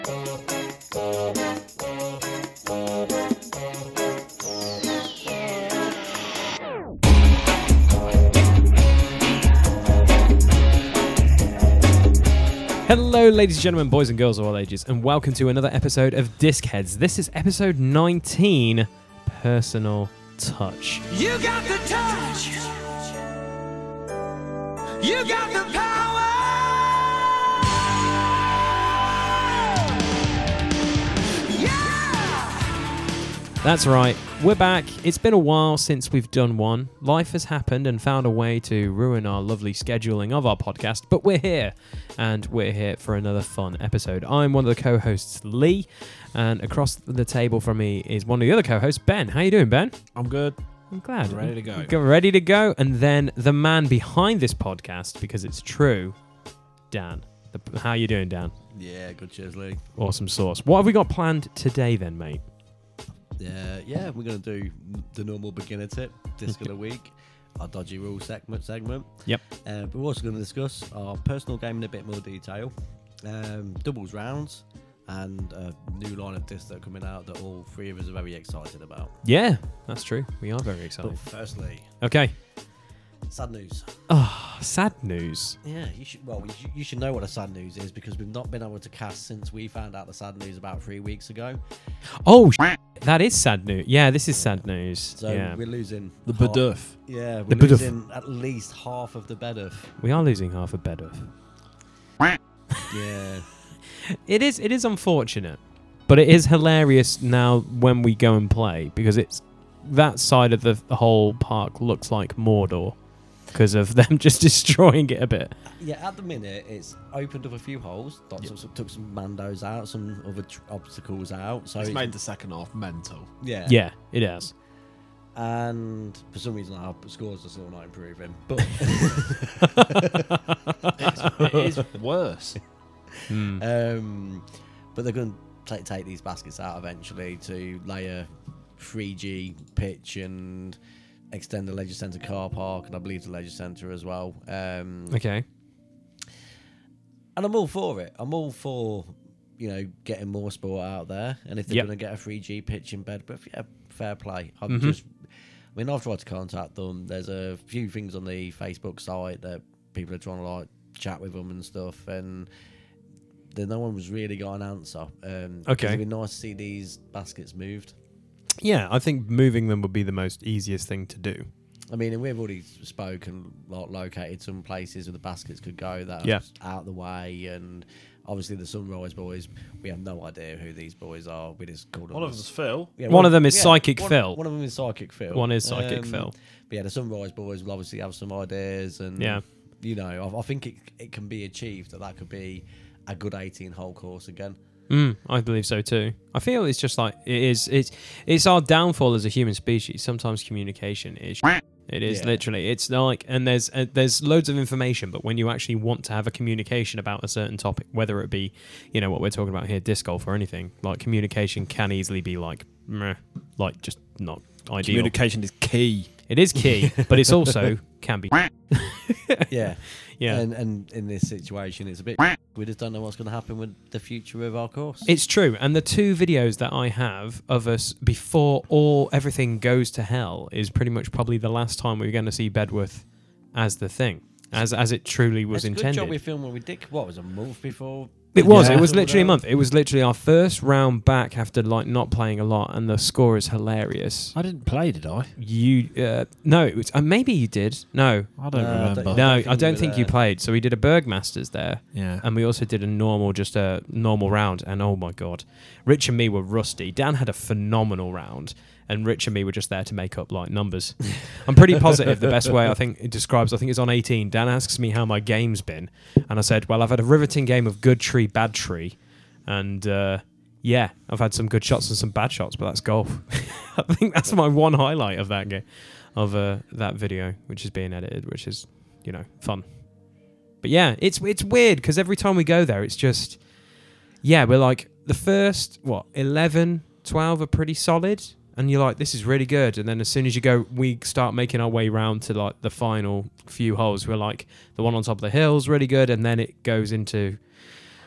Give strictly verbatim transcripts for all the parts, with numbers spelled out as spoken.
Hello, ladies and gentlemen, boys and girls of all ages, and welcome to another episode of Disc-Heads. This is episode nineteen, Personal Touch. You got the touch. You got the power. Yeah! That's right, we're back. It's been a while since we've done one. Life has happened and found a way to ruin our lovely scheduling of our podcast, but we're here, and we're here for another fun episode. I'm one of the co-hosts, Lee, and across the table from me is one of the other co-hosts, Ben. How you doing, Ben? I'm good. I'm glad. I'm ready to go. Go ready to go. And then the man behind this podcast, because it's true, Dan. The, how you doing, Dan? Yeah, good. Cheers, Lee. Awesome sauce. What have we got planned today then, mate? Yeah, yeah, we're going to do the normal beginner tip, disc of the week, our dodgy rule segment. segment. Yep. Uh, but we're also going to discuss our personal game in a bit more detail, um, doubles rounds, and a new line of discs that are coming out that all three of us are very excited about. Yeah, that's true. We are very excited. But firstly, Okay. sad news. Oh, sad news. Yeah, you should. Well, you should, you should know what the sad news is because we've not been able to cast since we found out the sad news about three weeks ago. Oh, sh- that is sad news. Yeah, this is sad news. So yeah. we're losing The half- Baduff. Yeah, we're The Baduff. losing at least half of the Baduff. We are losing half a bed of. Yeah. It is. It is unfortunate, but it is hilarious now when we go and play because it's that side of the whole park looks like Mordor because of them just destroying it a bit. Yeah, at the minute, it's opened up a few holes. Got some, took some Mandos out, some other tr- obstacles out. So It's made the second half mental. Yeah. Yeah, it has. And for some reason, our scores are still not improving. But It is worse. Mm. um, but they're going to take, take these baskets out eventually to lay a three G pitch and extend the Leisure Centre car park, and I believe the Leisure Centre as well. Um, Okay. And I'm all for it. I'm all for, you know, getting more sport out there. And if they're Yep. going to get a three G pitch in Bedworth, yeah, fair play. I'm Mhm. just, I mean, I've tried to contact them. There's a few things on the Facebook site that people are trying to like chat with them and stuff, and then no one was really got an answer. Um, 'cause Okay. it'd be nice to see these baskets moved. Yeah, I think moving them would be the most easiest thing to do. I mean, and we've already spoken, like, located some places where the baskets could go that Yeah. are out of the way, and obviously the Sunrise Boys, we have no idea who these boys are. We just called them. One of as- them's Phil. Yeah, One of them is yeah, Psychic one, Phil. One of them is Psychic Phil. One is Psychic Um, Phil. But yeah, the Sunrise Boys will obviously have some ideas, and Yeah. you know, I, I think it it can be achieved that that could be a good eighteen hole course again. Mm, I believe so too. I feel it's just like it is. It's it's our downfall as a human species. Sometimes communication is. It is Yeah. literally. It's like, and there's uh, there's loads of information, but when you actually want to have a communication about a certain topic, whether it be, you know, what we're talking about here, disc golf or anything, like communication can easily be like, meh, like just not ideal. Communication is key. It is key, but it's also can be. Yeah, Yeah. And and in this situation, it's a bit. We just don't know what's going to happen with the future of our course. It's true, and the two videos that I have of us before all everything goes to hell is pretty much probably the last time we're going to see Bedworth as the thing, as as it truly was it's a good intended. job we filmed when we did. What was it, a month before? It was. Yeah. It was literally a month. It was literally our first round back after like not playing a lot, and the score is hilarious. I didn't play, did I? You uh, no, it was, uh, maybe you did. No, I don't No, I remember. don't- no, think I don't you think were you there. played. So we did a Bergmasters there. Yeah. And we also did a normal, just a normal round. And oh my God, Rich and me were rusty. Dan had a phenomenal round, and Rich and me were just there to make up like numbers. I'm pretty positive the best way I think it describes, I think it's on eighteen. Dan asks me how my game's been. And I said, well, I've had a riveting game of good tree, bad tree. And uh, yeah, I've had some good shots and some bad shots, but that's golf. I think that's my one highlight of that game, of uh, that video, which is being edited, which is, you know, fun. But yeah, it's it's weird because every time we go there, it's just, yeah, we're like, the first, what, eleven, twelve are pretty solid. And you're like, this is really good. And then as soon as you go, we start making our way round to like the final few holes. We're like, the one on top of the hill's really good. And then it goes into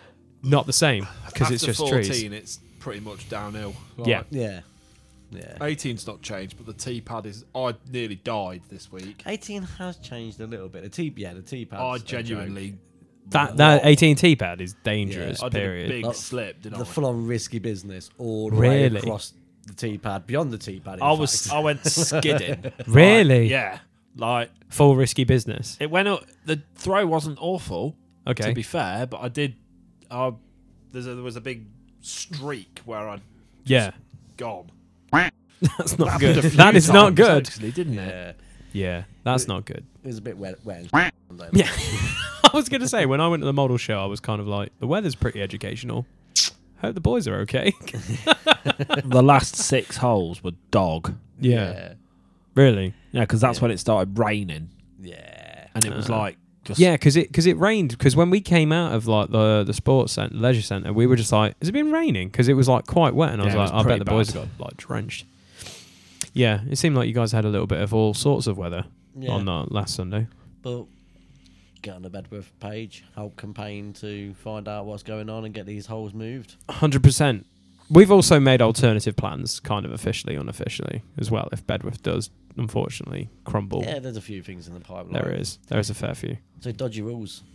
not the same because it's After just fourteen, trees. it's pretty much downhill. Yeah. Yeah. Yeah. eighteen's not changed, but the T-pad is. I nearly died this week. eighteen has changed a little bit. The T, yeah, the T pad. I genuinely. That that eighteen T pad is dangerous. Yeah, I did period. a big Like, slip, didn't the I? full-on risky business all the way Really? across the T pad, beyond the T pad. I was. I went skidding. Really? Like, yeah. Like Full risky business. it went up. The throw wasn't awful. Okay. To be fair, but I did. I there's a, there was a big streak where I'd Yeah. gone. That's not Happened a good. few That is not times, good. actually, didn't it? Yeah, Yeah, that's not good. it was a bit wet. wet and Yeah. I was going to say, when I went to the model show, I was kind of like, the weather's pretty educational. Hope the boys are okay. The last six holes were dog. yeah, Really? Yeah, because that's Yeah. when it started raining, yeah. and it was Uh, like just Yeah, because it because it rained. Because when we came out of like the the sports center, leisure center, we were just like, "Has it been raining?" Because it was like quite wet, and I was Yeah, it like, was "I bet pretty the boys bad. got like drenched." Yeah, it seemed like you guys had a little bit of all sorts of weather yeah. on uh, last Sunday. But get on the Bedworth page, help campaign to find out what's going on and get these holes moved. Hundred percent. We've also made alternative plans, kind of officially, unofficially, as well. If Bedworth does, unfortunately, crumble, Yeah, there's a few things in the pipeline. there is there is a fair few. So dodgy rules.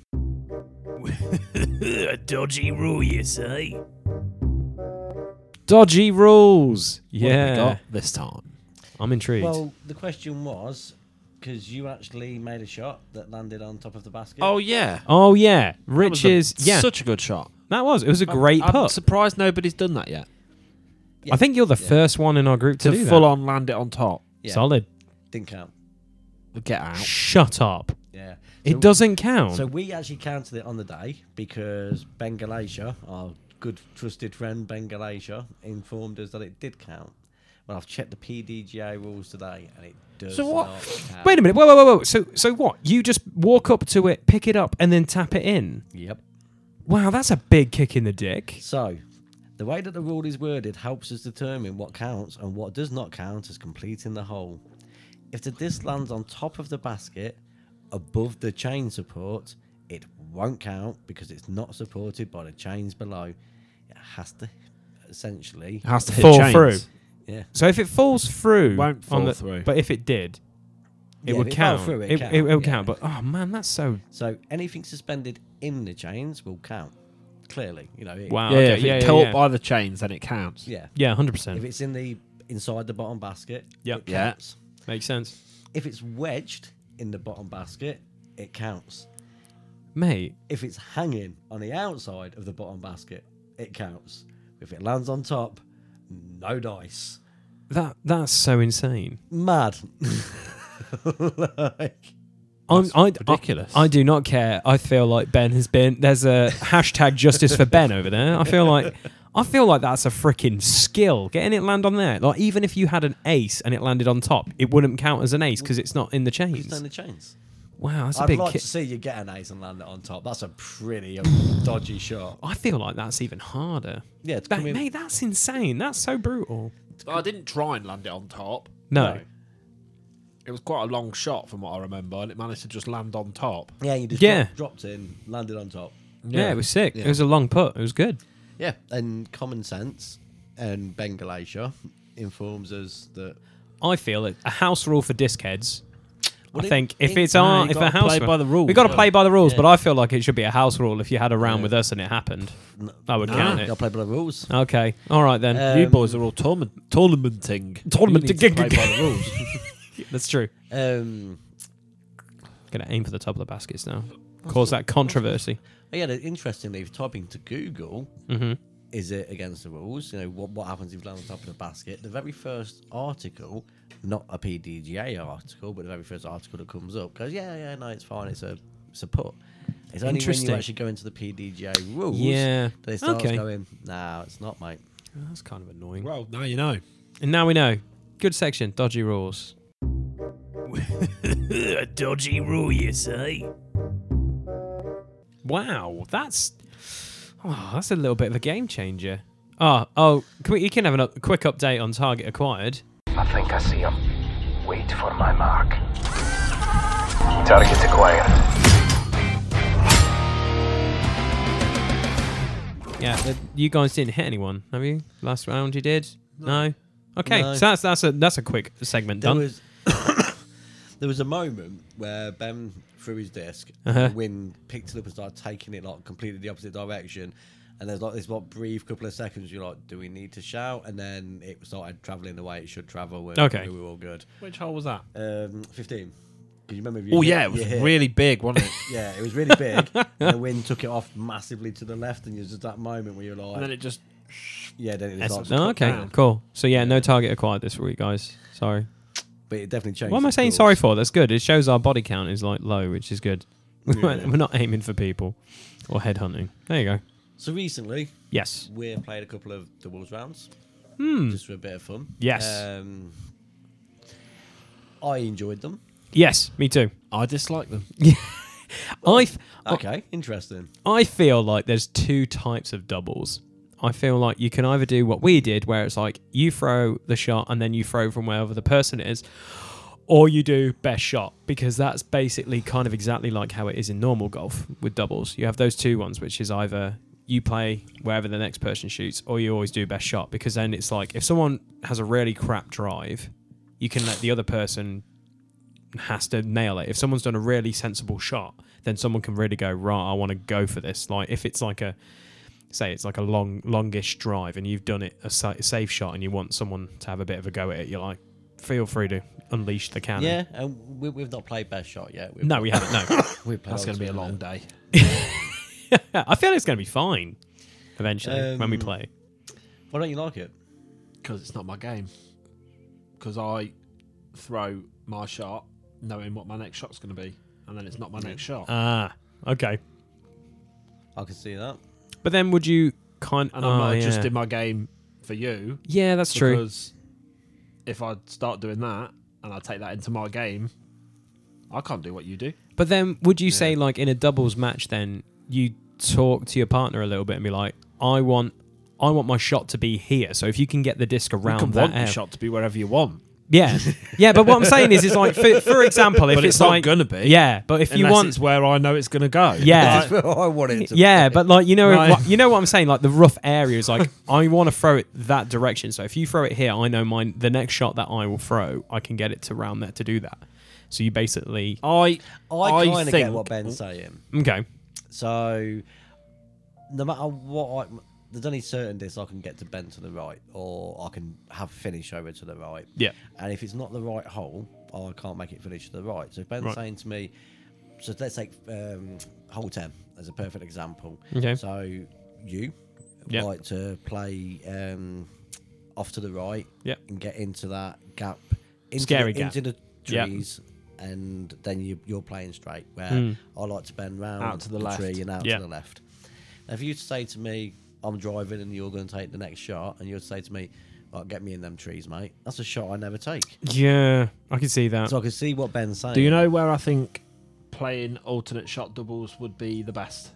A dodgy rule, you say? Dodgy rules. what have we Yeah, got this time. I'm intrigued. Well, the question was, because you actually made a shot that landed on top of the basket. Oh yeah, oh yeah, That was Rich a- is yeah. such a good shot. That was. It was a great I'm, I'm putt. surprised nobody's done that yet. Yeah. I think you're the Yeah. first one in our group to, To do full that. on land it on top. Yeah. Solid. Didn't count. Get out. Shut up. Yeah. It So- doesn't count. So we actually counted it on the day because Ben Galatia, our good trusted friend Ben Galatia, informed us that it did count. Well, I've checked the P D G A rules today and it does So what- not count. Wait a minute. Whoa, whoa, whoa, whoa. So, so what? You just walk up to it, pick it up, and then tap it in? Yep. Wow, that's a big kick in the dick. So, the way that the rule is worded helps us determine what counts and what does not count as completing the hole. If the disc lands on top of the basket, above the chain support, it won't count because it's not supported by the chains below. It has to essentially, It has to hit Fall chains. through. yeah. So if it falls through, Won't on fall the, through. But if it did, it Yeah, would if it fell count. through, it, it'd it, count, it would yeah. count. But oh man, that's so So anything suspended in the chains will count. Clearly, you know. It, wow. Yeah, okay, if yeah, it's yeah, caught yeah. by the chains, then it counts. Yeah. yeah, hundred If percent it's in the inside the bottom basket, Yep. it Yeah. counts. makes sense, If it's wedged in the bottom basket, it counts. mate. If it's hanging on the outside of the bottom basket, it counts. If it lands on top, no dice. That that's so insane. Mad. Like, I'm, I, ridiculous. I, I do not care. I feel like Ben has been. There's a hashtag justice for Ben over there. I feel like. I feel like that's a freaking skill. Getting it land on there. Like even if you had an ace and it landed on top, it wouldn't count as an ace because it's not in the it's on chains. the chains. Wow, that's a I'd big like kick. to see you get an ace and land it on top. That's a pretty um, dodgy shot. I feel like that's even harder. Yeah, to That, come in- mate, that's insane. That's so brutal. I didn't try and land it on top. No. No. It was quite a long shot from what I remember, and it managed to just land on top. Yeah, you just Yeah. Dropped, dropped in, landed on top. Yeah, it was sick. Yeah. It was a long putt. It was good. Yeah, and common sense and Ben Galatia informs us that I feel it. A house rule for disc heads. Well, I in- think if in- it's No, our, you if a gotta house play rule, by the rules, we got to yeah. play by the rules. Yeah. But I feel like it should be a house rule. If you had a round Yeah. with us and it happened, n- that would No. count you it. gotta play by the rules. Okay, all right then. Uh, you Um, boys are all tournament tournamenting. Tournament- You need to play by the rules. That's true. Um, Gonna aim for the top of the baskets now. Cause that controversy. yeah, the- interestingly, if typing to Google, hmm is it against the rules? You know, what what happens if you land on top of the basket? The very first article, not a P D G A article, but the very first article that comes up goes, yeah, yeah, no, it's fine. It's a it's a put. It's only when Interesting. you actually go into the P D G A rules Yeah. that it starts Okay. going, nah, it's not, mate. That's kind of annoying. Well, now you know. And now we know. Good section. Dodgy rules. A dodgy rule, you say? Wow, that's oh, that's a little bit of a game changer. Oh, oh, can we, you can have a up, quick update on target acquired. I think I see him. Wait for my mark. Target acquired. Yeah, uh, you guys didn't hit anyone, have you? Last round you did? No. Okay, No. so that's that's a that's a quick segment There done. was there was a moment where Ben threw his disc, Uh-huh. and the wind picked it up and started taking it like completely the opposite direction. And there's like this like brief couple of seconds. You're like, do we need to shout? And then it started travelling the way it should travel. And Okay. we were all good. Which hole was that? Um, Fifteen. Because you remember? if you Oh hit- yeah, it was you hit- really big, wasn't it? Yeah, it was really big. And the wind took it off massively to the left, and it was just that moment where you're like, And then it just yeah, then it That's- starts. Oh, okay, down. cool. So yeah, no target acquired this week, guys. Sorry. But it definitely changed. What am I the saying course. sorry for? That's good. It shows our body count is like low, which is good. Yeah. We're not aiming for people or headhunting. There you go. So recently, Yes. we played a couple of doubles rounds, Hmm. just for a bit of fun. Yes. Um, I enjoyed them. Yes, me too. I dislike them. I f- Okay, interesting. I feel like there's two types of doubles. I feel like you can either do what we did, where it's like you throw the shot and then you throw from wherever the person is, or you do best shot, because that's basically kind of exactly like how it is in normal golf with doubles. You have those two ones, which is either you play wherever the next person shoots, or you always do best shot, because then it's like if someone has a really crap drive, you can let the other person has to nail it. If someone's done a really sensible shot, then someone can really go, right, I want to go for this. Like if it's like a, say it's like a long, longish drive and you've done it a, sa- a safe shot and you want someone to have a bit of a go at it, you're like, feel free to unleash the cannon. Yeah, and we, we've not played best shot yet. We've No, we haven't. No. we played That's going to be a ultimate. long day. I feel it's going to be fine eventually when we Um, play. Why don't you like it? Because it's not my game. Because I throw my shot knowing what my next shot's going to be, and then it's not my next shot. Ah, okay. I can see that. But then would you kind And I'm oh, not yeah. adjusting my game for you. Yeah, that's true. Because if I start doing that and I take that into my game, I can't do what you do. But then would you Yeah. say, like, in a doubles match, then you talk to your partner a little bit and be like, I want I want my shot to be here. So if you can get the disc You around can that want your area- shot to be wherever you want. Yeah. Yeah, but what I'm saying is, is like, for, for example, if But it's, it's not like... gonna be. Yeah, but if you Unless want... it's where I know it's going to go. Yeah. That's where I want it to Yeah, be. but like you know, Right. what, you know what I'm saying. Like the rough areas, like I want to throw it that direction. So if you throw it here, I know mine. The next shot that I will throw, I can get it to round there to do that. So you basically I I kind of think get what Ben's saying. okay. So, no matter what, I, there's only certain discs I can get to bend to the right, or I can have finish over to the right. Yeah. And if it's not the right hole, I can't make it finish to the right. So if Ben's Right. saying to me, so let's take um, hole ten as a perfect example. Okay. So you Yeah. like to play um, off to the right Yeah. and get into that gap, into Scary the, gap. into the Yeah. trees. And then you, you're playing straight, where Mm. I like to bend round Out to the left. tree and out Yeah. to the left. Now, if you say to me, I'm driving and you're going to take the next shot, and you'd say to me, right, get me in them trees, mate, that's a shot I never take. Yeah, I can see that. So I can see what Ben's saying. Do you know where I think playing alternate shot doubles would be the best?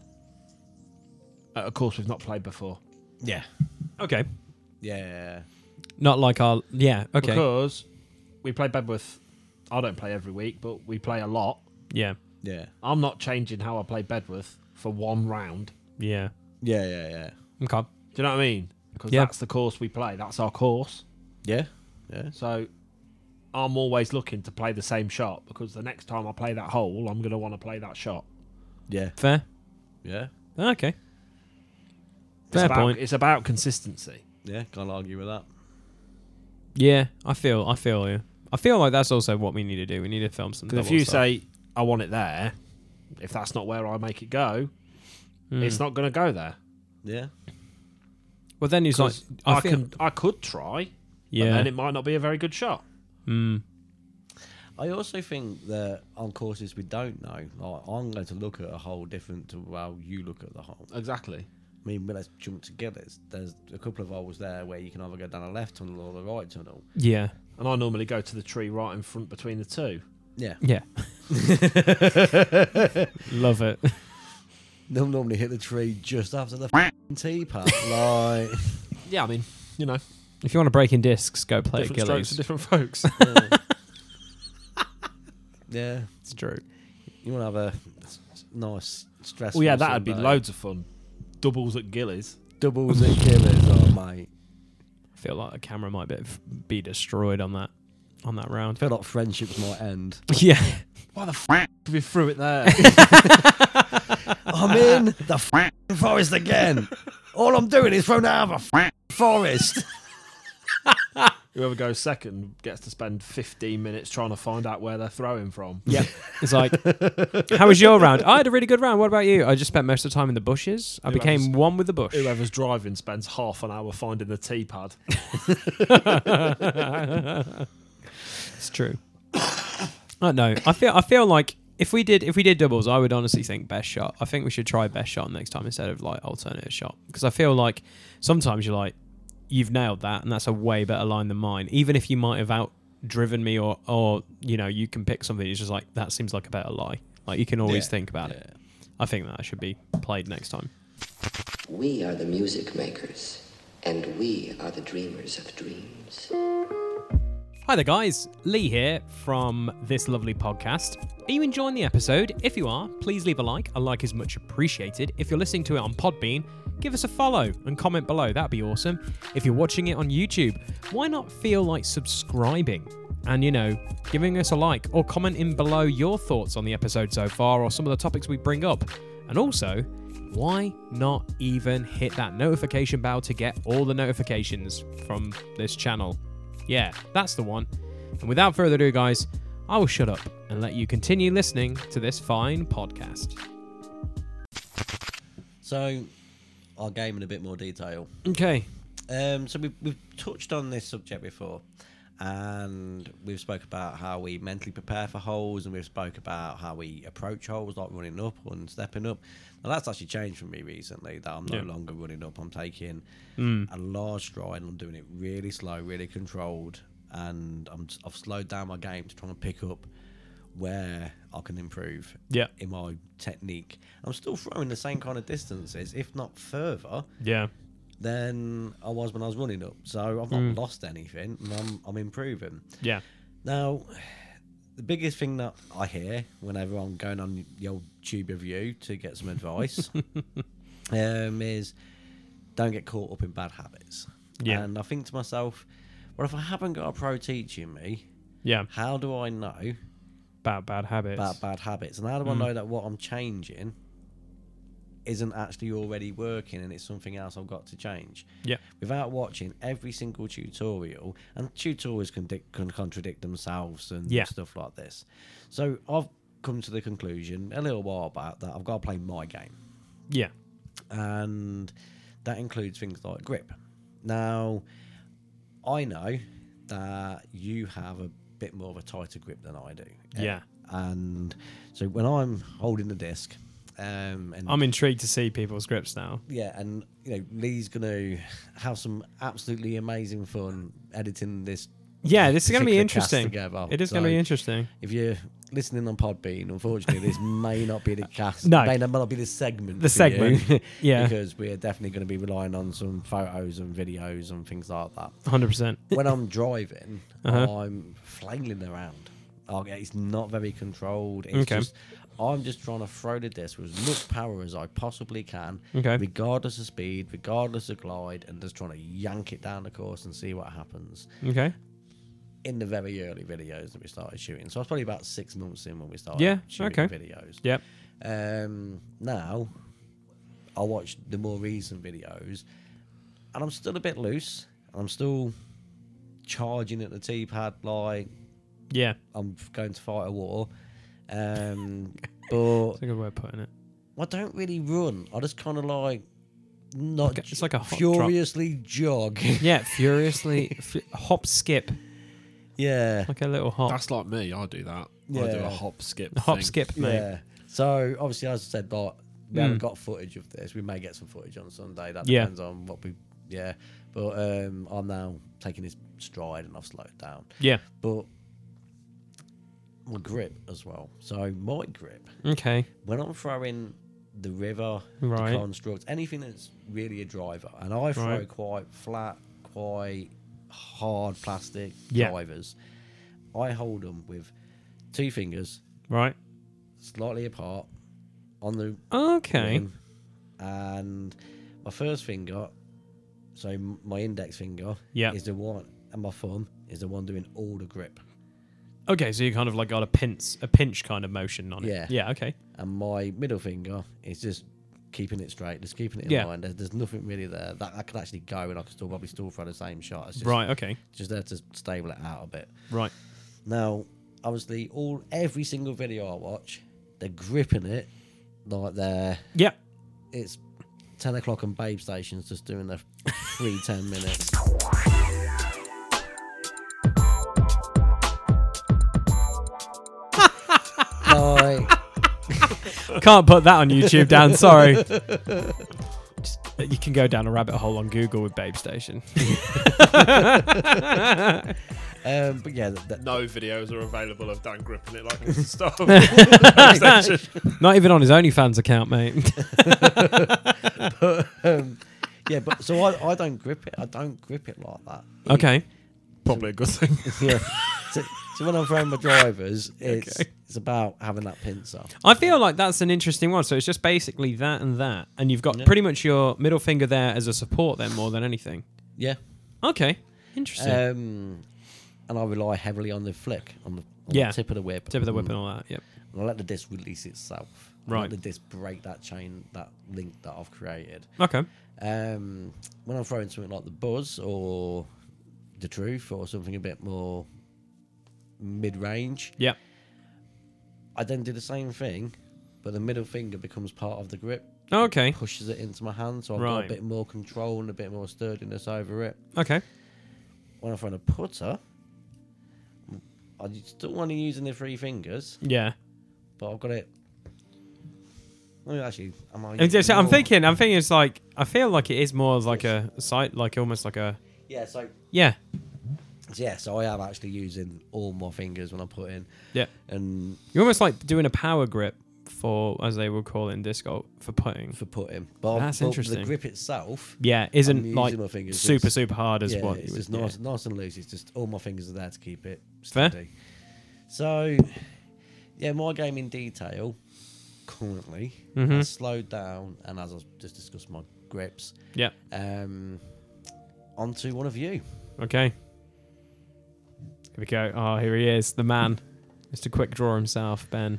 At a course we've not played before. Yeah. Okay. Yeah. Not like our yeah. Okay. Because we play Bedworth. I don't play every week, but we play a lot. Yeah. Yeah. I'm not changing how I play Bedworth for one round. Yeah. Yeah, yeah, yeah. Okay. Do you know what I mean? Because Yeah. that's the course we play. That's our course. Yeah. Yeah. So I'm always looking to play the same shot, because the next time I play that hole, I'm going to want to play that shot. Yeah. Fair. Yeah. Okay. It's Fair about, point. It's about consistency. Yeah. Can't argue with that. Yeah, I feel. I feel you. I feel like that's also what we need to do. We need to film some. Because if double you stuff. say, I want it there, if that's not where I make it go, Mm. it's not going to go there. Yeah. Well, then he's like, 'Cause I, I, feel, can, I could try, yeah. but then it might not be a very good shot. Mm. I also think that on courses we don't know, like, I'm going to look at a hole different to how you look at the hole. Exactly. I mean, but let's jump to Gillis. There's a couple of holes there where you can either go down a left tunnel or the right tunnel. Yeah. And I normally go to the tree right in front between the two. Yeah. Yeah. Love it. They'll normally hit the tree just after the f***ing tee path. Like, Yeah, I mean, you know, If you want to break in discs, go play at different strokes for Gillies. different folks. yeah. yeah. It's true. You want to have a s- nice, stress. Well, yeah, that'd be loads of fun. Doubles at Gillies. doubles and killers, oh mate. I feel like the camera might be, be destroyed on that on that round. I feel like friendships might end. Yeah. Why the f*** we threw it there? I'm in the f***ing forest again. All I'm doing is throwing out of a f***ing forest. Whoever goes second gets to spend fifteen minutes trying to find out where they're throwing from. Yep. It's like, how was your round? I had a really good round. What about you? I just spent most of the time in the bushes. I Whoever's- became one with the bush. Whoever's driving spends half an hour finding the tea pad. It's true. I don't know. I feel I feel like if we did if we did doubles, I would honestly think best shot. I think we should try best shot next time instead of like alternative shot, because I feel like sometimes you're like, you've nailed that and that's a way better line than mine. Even if you might have out driven me or or you know you can pick something, it's just like that seems like a better lie. Like you can always Yeah, think about yeah. it. I think that should be played next time. We are the music makers, and we are the dreamers of dreams. Hi there, guys. Lee here from this lovely podcast. Are you enjoying the episode? If you are, please leave a like. A like is much appreciated. If you're listening to it on Podbean, give us a follow and comment below. That'd be awesome. If you're watching it on YouTube, why not feel like subscribing and, you know, giving us a like or commenting below your thoughts on the episode so far or some of the topics we bring up. And also, why not even hit that notification bell to get all the notifications from this channel? Yeah, that's the one. And without further ado, guys, I will shut up and let you continue listening to this fine podcast. So, our game in a bit more detail. Okay. Um, so we've, we've touched on this subject before, and we've spoke about how we mentally prepare for holes, and we've spoke about how we approach holes, like running up and stepping up. Now that's actually changed for me recently, that I'm no Yeah. longer running up. I'm taking Mm. a large stride and I'm doing it really slow, really controlled, and I'm, I've slowed down my game to try and pick up where I can improve Yeah. in my technique. I'm still throwing the same kind of distances, if not further, Yeah. than I was when I was running up. So I've not Mm. lost anything, and I'm, I'm improving. Yeah. Now, the biggest thing that I hear whenever I'm going on the old tube review to get some advice um, is don't get caught up in bad habits. Yeah. And I think to myself, well, if I haven't got a pro teaching me, Yeah. how do I know Bad, bad habits. about bad habits? And how do I Mm. know that what I'm changing isn't actually already working and it's something else I've got to change? Yeah. Without watching every single tutorial, and tutorials can, dic- can contradict themselves and Yeah. stuff like this. So I've come to the conclusion a little while back that I've got to play my game, Yeah. and that includes things like grip. Now, I know that you have a bit more of a tighter grip than I do. Yeah. And so when I'm holding the disc, um, and I'm intrigued to see people's grips now. yeah, and you know, Lee's gonna have some absolutely amazing fun editing this. Yeah, this is going to be particular cast interesting. together. It is So going to be interesting. If you're listening on Podbean, unfortunately, this may not be the cast. No. may not be the segment. The for segment, you, yeah. because we're definitely going to be relying on some photos and videos and things like that. one hundred percent. When I'm driving, Uh-huh. I'm flailing around. Oh, yeah, it's not very controlled. It's Okay. just I'm just trying to throw the disc with as much power as I possibly can, Okay. regardless of speed, regardless of glide, and just trying to yank it down the course and see what happens. Okay. In the very early videos that we started shooting, so I was probably about six months in when we started Yeah, shooting okay. videos. Yep. Um, now, I watched the more recent videos, and I'm still a bit loose. And I'm still charging at the T-pad like Yeah. I'm going to fight a war. Um, but That's a good way of putting it. I don't really run. I just kind of like not. Like a- it's like a hot furiously jog. Yeah, furiously f- hop skip, yeah, like a little hop. That's like me. I do that. I do Yeah. a hop skip. hop thing. skip, mate. yeah. So obviously, as I said, like we haven't Mm. got footage of this. We may get some footage on Sunday. That Yeah. depends on what we. Yeah, but um, I'm now taking this stride and I've slowed down. Yeah. But my grip as well. So my grip Okay. when I'm throwing the river, Right. the construct, anything that's really a driver, and I throw Right. quite flat, quite hard plastic Yeah. drivers, I hold them with two fingers Right. slightly apart on the Okay. rim, and my first finger So m- my index finger Yeah. is the one, and my thumb is the one doing all the grip. Okay, so you kind of like got a pinch, a pinch kind of motion on it. Yeah. Yeah. Okay. And my middle finger is just keeping it straight, just keeping it in Yeah. line. There's, there's nothing really there. That I could actually go, and I could still probably still throw the same shot. It's just, Right. Okay. just there to stable it out a bit. Right. Now, obviously, all every single video I watch, they're gripping it like they're Yeah. it's ten o'clock and Babe Station's just doing their free ten minutes. Like, Can't put that on YouTube, Dan. Sorry. Just, you can go down a rabbit hole on Google with Babe Station. um, but yeah, th- th- No videos are available of Dan gripping it like this stuff. Not even on his OnlyFans account, mate. but, um, yeah, but so I, I don't grip it. I don't grip it like that. Okay. Probably a good thing. Yeah. So, so when I'm throwing my drivers, it's Okay. it's about having that pincer. I feel like that's an interesting one. So it's just basically that and that, and you've got Yeah. pretty much your middle finger there as a support, then more than anything. Yeah. Okay. Interesting. Um, and I rely heavily on the flick, on the, on Yeah. the tip of the whip. Tip of the whip and, and all that. Yep. and I let the disc release itself. I Right. let the disc break that chain, that link that I've created. Okay. Um, when I'm throwing something like the Buzz or the Truth or something a bit more mid-range, Yep. I then do the same thing, but the middle finger becomes part of the grip. Okay. Pushes it into my hand, so I've got Right. a bit more control and a bit more sturdiness over it. Okay. When I'm throwing a putter, I still want to using the three fingers, Yeah. but I've got it. Well, actually, am I? And just- using I'm more? thinking. I'm thinking. It's like I feel like it is more like a site, like almost like a Yeah, so yeah. yeah, so I am actually using all my fingers when I put in, Yeah. and You're almost like doing a power grip for, as they would call it in disc golf, for putting. for putting. But, That's but interesting. The grip itself, Yeah, I'm isn't using like my fingers. super It's- super hard as yeah, what it's you would. just Yeah. nice, nice and loose. It's just all my fingers are there to keep it Fair. steady. So, yeah, my game in detail currently Mhm. has slowed down, and as I've just discussed, my grips. Yeah. Um, onto one of you. Okay. Here we go. Oh, here he is, the man, Mister Quick Draw himself, Ben.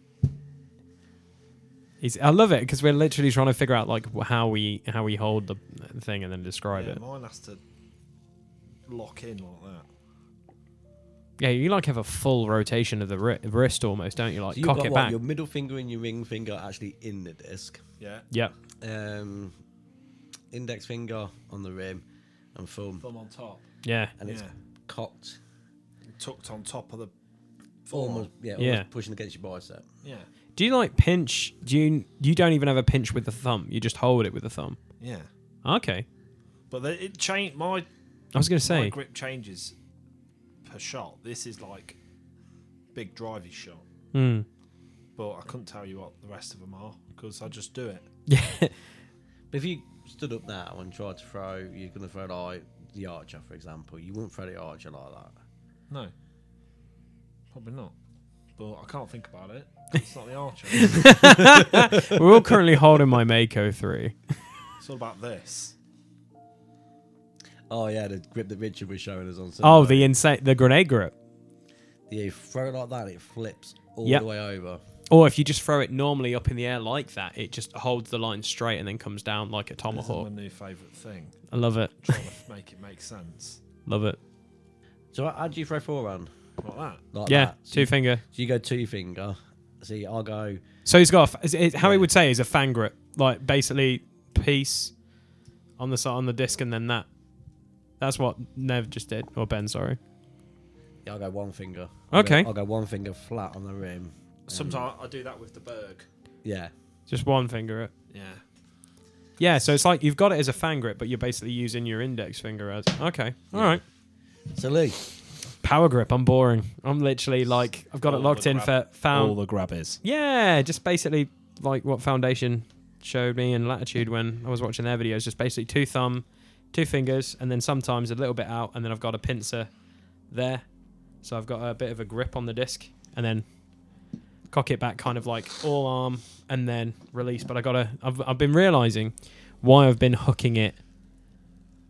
He's. I love it because we're literally trying to figure out like wh- how we how we hold the thing and then describe Yeah, it. mine has to lock in like that. Yeah, you like have a full rotation of the ri- wrist almost, don't you? Like So you've cock got it what, back. your middle finger and your ring finger are actually in the disc. Yeah. Yep. Um, index finger on the rim, and thumb, Thumb on top. Yeah. and it's Yeah. cocked, Tucked on top of the almost, yeah, almost Yeah. pushing against your bicep. Yeah. Do you like pinch? Do you you don't even have a pinch with the thumb? You just hold it with the thumb. Yeah. Okay. But the, it changed my I was gonna my say. grip changes per shot. This is like big drivey shot. Hmm. But I couldn't tell you what the rest of them are because I just do it. Yeah. But if you stood up now and tried to throw, you're going to throw like the Archer, for example. You wouldn't throw the Archer like that. No. Probably not. But I can't think about it. It's not the Archer. We're all currently holding my Mako three. It's all about this. Oh yeah, the grip that Richard was showing us on. Oh, Sunday. the insane, the grenade grip. Yeah, you throw it like that, it flips all Yep. the way over. Or if you just throw it normally up in the air like that, it just holds the line straight and then comes down like a This is tomahawk. my new favourite thing. I love it. Trying to make it make sense. Love it. So how do you throw forehand? Like that. Like Yeah, that? So two you, finger. so you go two finger. See, I'll go. So he's got a, f- is it- how he Yeah. would say is a fan grip, like basically piece on the side on the disc and then that. That's what Nev just did, or Ben, sorry. Yeah, I'll go one finger. I'll Okay. Go, I'll go one finger flat on the rim. Sometimes I do that with the Berg. Yeah. Just one finger it. Yeah. Yeah, so it's like you've got it as a fan grip, but you're basically using your index finger as. Okay, all Yeah. right. So Lee, Power grip. I'm boring. I'm literally like I've got it All locked the in grab- for found. All the grab is. Yeah, just basically like what Foundation showed me in Latitude when I was watching their videos. Just basically two thumb, two fingers, and then sometimes a little bit out, and then I've got a pincer there. So I've got a bit of a grip on the disc, and then cock it back, kind of like all arm, and then release. But I gotta. I've I've been realizing why I've been hooking it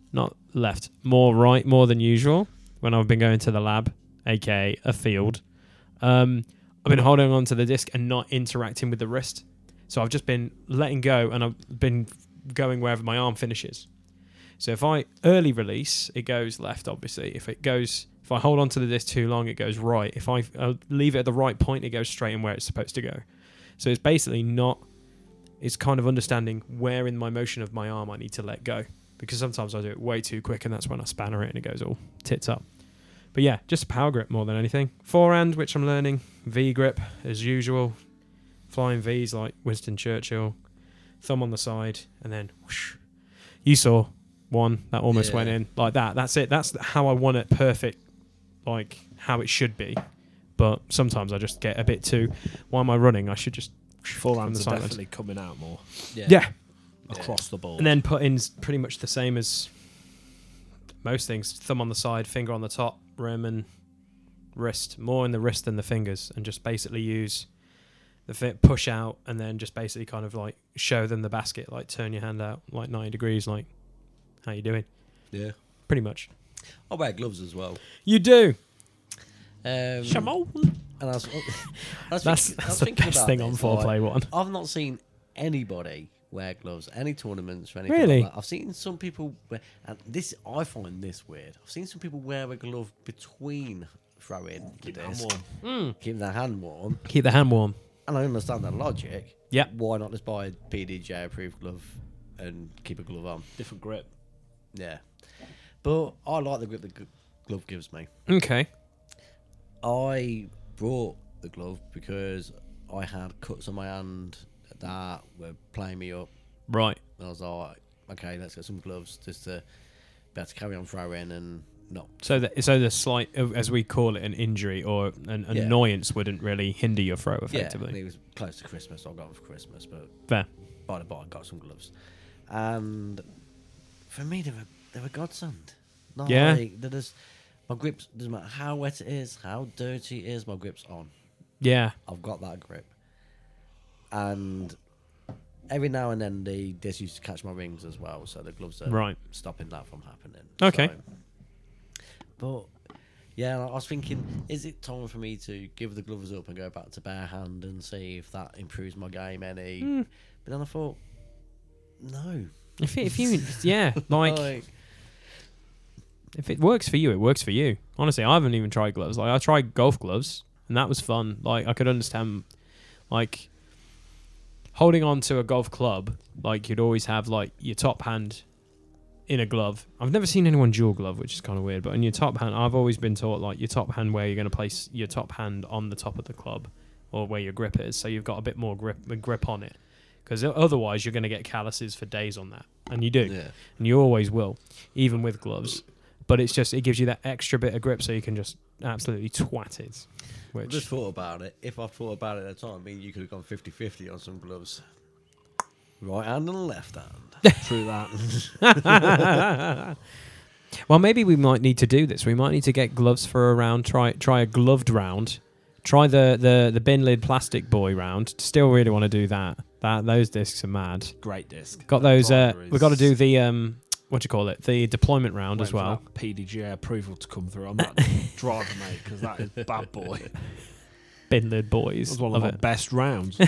not left, more right, more than usual when I've been going to the lab, aka a field. Um, I've been holding on to the disc and not interacting with the wrist. So I've just been letting go and I've been going wherever my arm finishes. So if I early release, it goes left, obviously. If it goes, if I hold on to the disc too long, it goes right. If I uh, leave it at the right point, it goes straight in where it's supposed to go. So it's basically not, it's kind of understanding where in my motion of my arm I need to let go. Because sometimes I do it way too quick and that's when I spanner it and it goes all tits up. But yeah, just a power grip more than anything. Forehand, which I'm learning. V grip, as usual. Flying V's like Winston Churchill. Thumb on the side and then whoosh. You saw one that almost Yeah. went in. Like that. That's it. That's how I want it perfect. Like how it should be. But sometimes I just get a bit too... Why am I running? I should just... Forehands are sidelines. definitely coming out more Yeah. across the board. And then put in pretty much the same as most things. Thumb on the side, finger on the top, rim and wrist. More in the wrist than the fingers. And just basically use the fit, push out, and then just basically kind of like show them the basket. Like turn your hand out like ninety degrees, like, how you doing? Yeah. Pretty much. I wear gloves as well. You do. Um, Shamo. And I was, I was That's, thinking, I that's was the thinking best about thing on this, Foreplay like, One. I've not seen anybody wear gloves, any tournaments or anything Really? like that. I've seen some people wear, and this I find this weird. I've seen some people wear a glove between throwing the disc, keeping their hand warm, Keep the hand warm. and I understand that logic. Yeah. Why not just buy a P D J approved glove and keep a glove on? Different grip. Yeah, but I like the grip the g- glove gives me. Okay. I brought the glove because I had cuts on my hand that were playing me up. Right. And I was like, okay, let's get some gloves just to be able to carry on throwing and not. So the, so the slight, uh, as we call it, an injury or an Yeah. annoyance wouldn't really hinder your throw Yeah, and effectively. it was close to Christmas, so I got them for Christmas, but Fair. by the by, I got some gloves. And for me, they were, they were godsend. Like, Yeah. They're just, my grips, doesn't matter how wet it is, how dirty it is, my grip's on. Yeah. I've got that grip. And every now and then the disc used to catch my rings as well, so the gloves are Right. stopping that from happening. Okay. So- but yeah, I was thinking, is it time for me to give the gloves up and go back to bare hand and see if that improves my game any? Mm. But then I thought, no. If it, if you yeah like Like, if it works for you, it works for you. Honestly, I haven't even tried gloves. Like I tried golf gloves, and that was fun. Like I could understand, like holding on to a golf club. Like you'd always have like your top hand in a glove. I've never seen anyone dual glove, which is kind of weird. But in your top hand, I've always been taught like your top hand where you're going to place your top hand on the top of the club, or where your grip is, so you've got a bit more grip grip on it. Because otherwise, you're going to get calluses for days on that, and you do, yeah. and you always will, even with gloves. But it's just it gives you that extra bit of grip, so you can just absolutely twat it. I Which just thought about it. If I thought about it at the time, I mean, you could have gone fifty-fifty on some gloves. Right hand and left hand. True that. well, maybe we might need to do this. We might need to get gloves for a round. Try try a gloved round. Try the the the bin lid plastic boy round. Still really want to do that. That those discs are mad. Great disc. Got those. Uh, Driver we've got to is- do the um. What do you call it? The deployment round Waiting as for well. that P D J approval to come through on that driver, mate, because that is bad boy. Bin lid boys. That was one Love of our it. best rounds.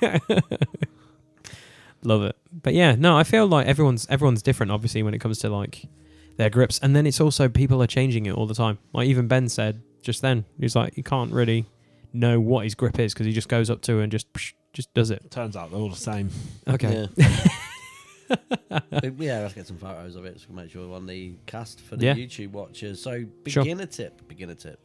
Love it. But yeah, no, I feel like everyone's everyone's different. Obviously, when it comes to like their grips, and then it's also people are changing it all the time. Like even Ben said just then, he's like, you can't really know what his grip is because he just goes up to it and just psh, just does it. Turns out they're all the same. Okay. Yeah. But yeah, let's get some photos of it so we can make sure we're on the cast for the Yeah. YouTube watchers. So Sure. beginner tip, beginner tip.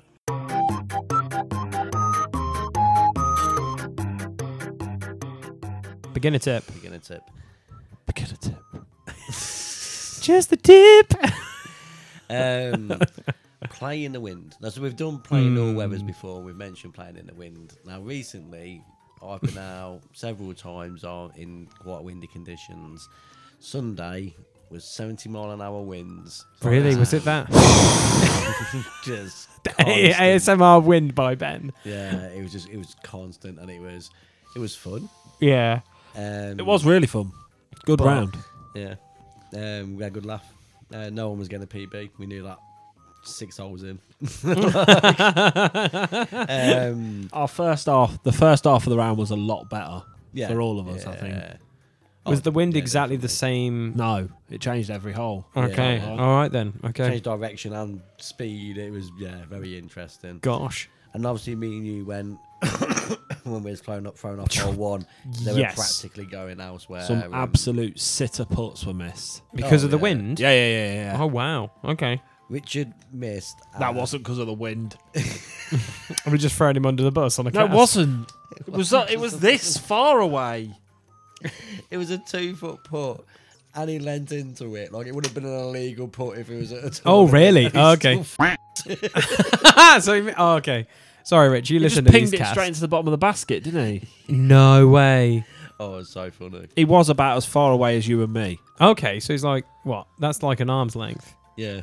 Beginner tip. Beginner tip. Beginner tip. Just the tip. Um, play in the wind. Now, so we've done playing all Hmm. weathers before. We've mentioned playing in the wind. Now, recently, I've been out several times on in quite windy conditions. Sunday was seventy mile an hour winds. Really? Was it that? Just A constant. S M R wind by Ben. Yeah, it was just it was constant and it was it was fun. Yeah. Um, It was really fun. Good But- round. Yeah, um, we had a good laugh. Uh, no one was getting a P B. We knew that six holes in. um, Our first half, the first half of the round was a lot better yeah, for all of us, I yeah. think. Was Oh, the wind yeah, exactly the definitely. same? No, it changed every hole. Okay. Yeah. All right then. Okay. Changed direction and speed. It was yeah, very interesting. Gosh. And obviously, me and you went when we was thrown up, thrown off hole one. They Yes. were practically going elsewhere. Some and- absolute sitter putts were missed. Because Oh, of the yeah. wind. Yeah, yeah, yeah, yeah. Oh wow. Okay. Richard missed. That uh, wasn't because of the wind. Are we just throwing him under the bus on a No, it cast? wasn't. It was. uh, It was this far away. It was a two foot putt, and he leant into it. Like it would have been an illegal putt if it was at a. Oh tournament, really? and he Oh, okay. still so you- oh, okay. Sorry, Rich. You He listen just to pinged these it casts. straight into the bottom of the basket, didn't he? No way. Oh, it's so funny. He was about as far away as you and me. Okay, so he's like, what? That's like an arm's length. Yeah.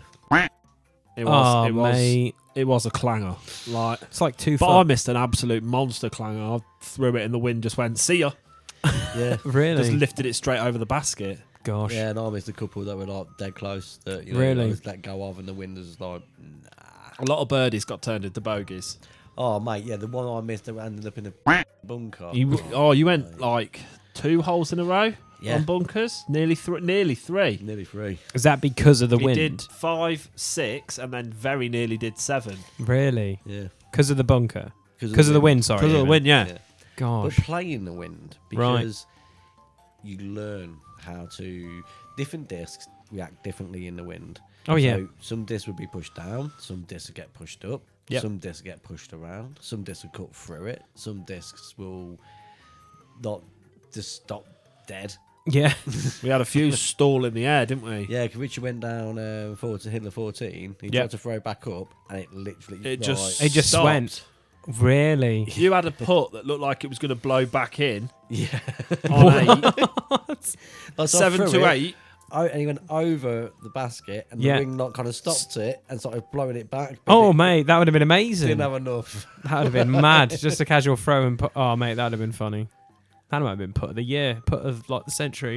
It was. Oh, it was. mate. It was a clanger. Like, It's like two but foot. I missed an absolute monster clanger. I threw it in the wind, just went see ya. Yeah. Really? Just lifted it straight over the basket. Gosh. Yeah, and I missed a couple that were like dead close. That you know, Really? I just let go of, and the wind was like, A lot of birdies got turned into bogeys. oh mate, yeah, the one I missed that ended up in a bunker. You, oh, you went like two holes in a row Yeah. on bunkers. Nearly, th- nearly three. Nearly three. Is that because of the He wind? did five, six, and then very nearly did seven. Really? Yeah. Because of the bunker? Because of the wind, sorry. Because of the even. wind, yeah. Yeah. Gosh. But play in the wind Right. because you learn how to different discs react differently in the wind. Oh, yeah. So some discs would be pushed down, some discs would get pushed up, Yep. some discs get pushed around, some discs will cut through it, some discs will not just stop dead. Yeah. We had a few stall in the air, didn't we? Yeah, because Richard went down uh, forward to Hitler fourteen. He Yep. tried to throw back up, and it literally It just- right- It just Stopped. went. Really? You had a putt that looked like it was going to blow back in yeah. on eight, Like, so I seven threw to it, eight. Oh, and he went over the basket, and the Yeah. wing knot kind of stopped it and started blowing it back. but Oh, it mate, that would have been amazing. didn't have enough. That would have been mad. Just a casual throw and put. Oh, mate, that would have been funny. That might have been put of the year, put of like the century.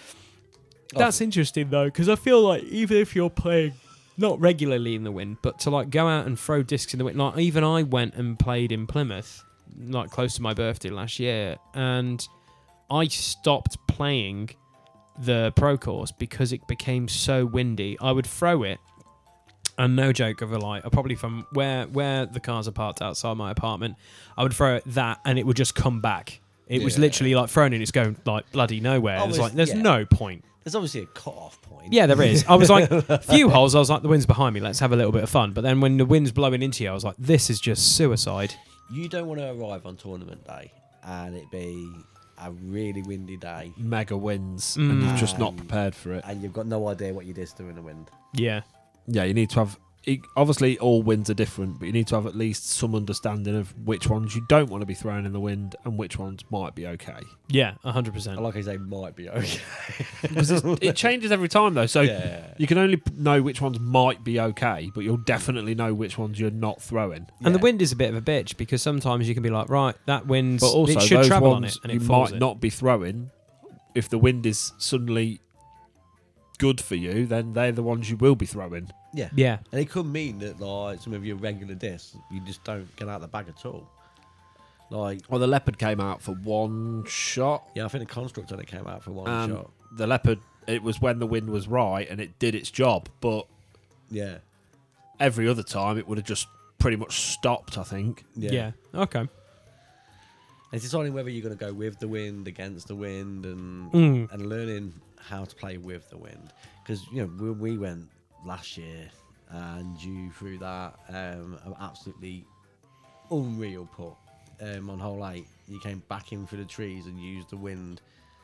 That's interesting though, because I feel like even if you're playing not regularly in the wind, but to like go out and throw discs in the wind, like even I went and played in Plymouth, like close to my birthday last year, and I stopped playing the pro course because it became so windy. I would throw it, and no joke of a lie, probably from where where the cars are parked outside my apartment, I would throw it that, and it would just come back. It was Yeah. literally like thrown and it's going like bloody nowhere. Oh, It's it's- like there's yeah. no point. There's obviously a cut-off point. Yeah, there is. I was like, a few holes, I was like, the wind's behind me, let's have a little bit of fun. But then when the wind's blowing into you, I was like, this is just suicide. You don't want to arrive on tournament day and it be a really windy day, Mega wins, Mm. and you're just not Um, prepared for it. and you've got no idea what your discs do in the wind. Yeah. Yeah, you need to have. e- Obviously, all winds are different, but you need to have at least some understanding of which ones you don't want to be thrown in the wind and which ones might be okay. Yeah, one hundred percent. And like I say, might be okay. It changes every time, though, so Yeah. you can only p- know which ones might be okay, but you'll definitely know which ones you're not throwing. And the Yeah. wind is a bit of a bitch because sometimes you can be like, right, that wind, But also, it should those travel on ones it, and you it falls might it. not be throwing. If the wind is suddenly good for you, then they're the ones you will be throwing. Yeah. Yeah. And it could mean that like some of your regular discs, you just don't get out of the bag at all. Like, Well, the leopard came out for one shot. yeah, I think the construct on it came out for one Um, shot. The leopard, it was when the wind was right and it did its job, but Yeah. every other time it would have just pretty much stopped, I think. Yeah. Yeah. Okay. It's deciding whether you're going to go with the wind, against the wind, and Mm. and learning how to play with the wind. Because you know we, we went last year, and you threw that um, an absolutely unreal putt um, on hole eight. You came back in through the trees and used the wind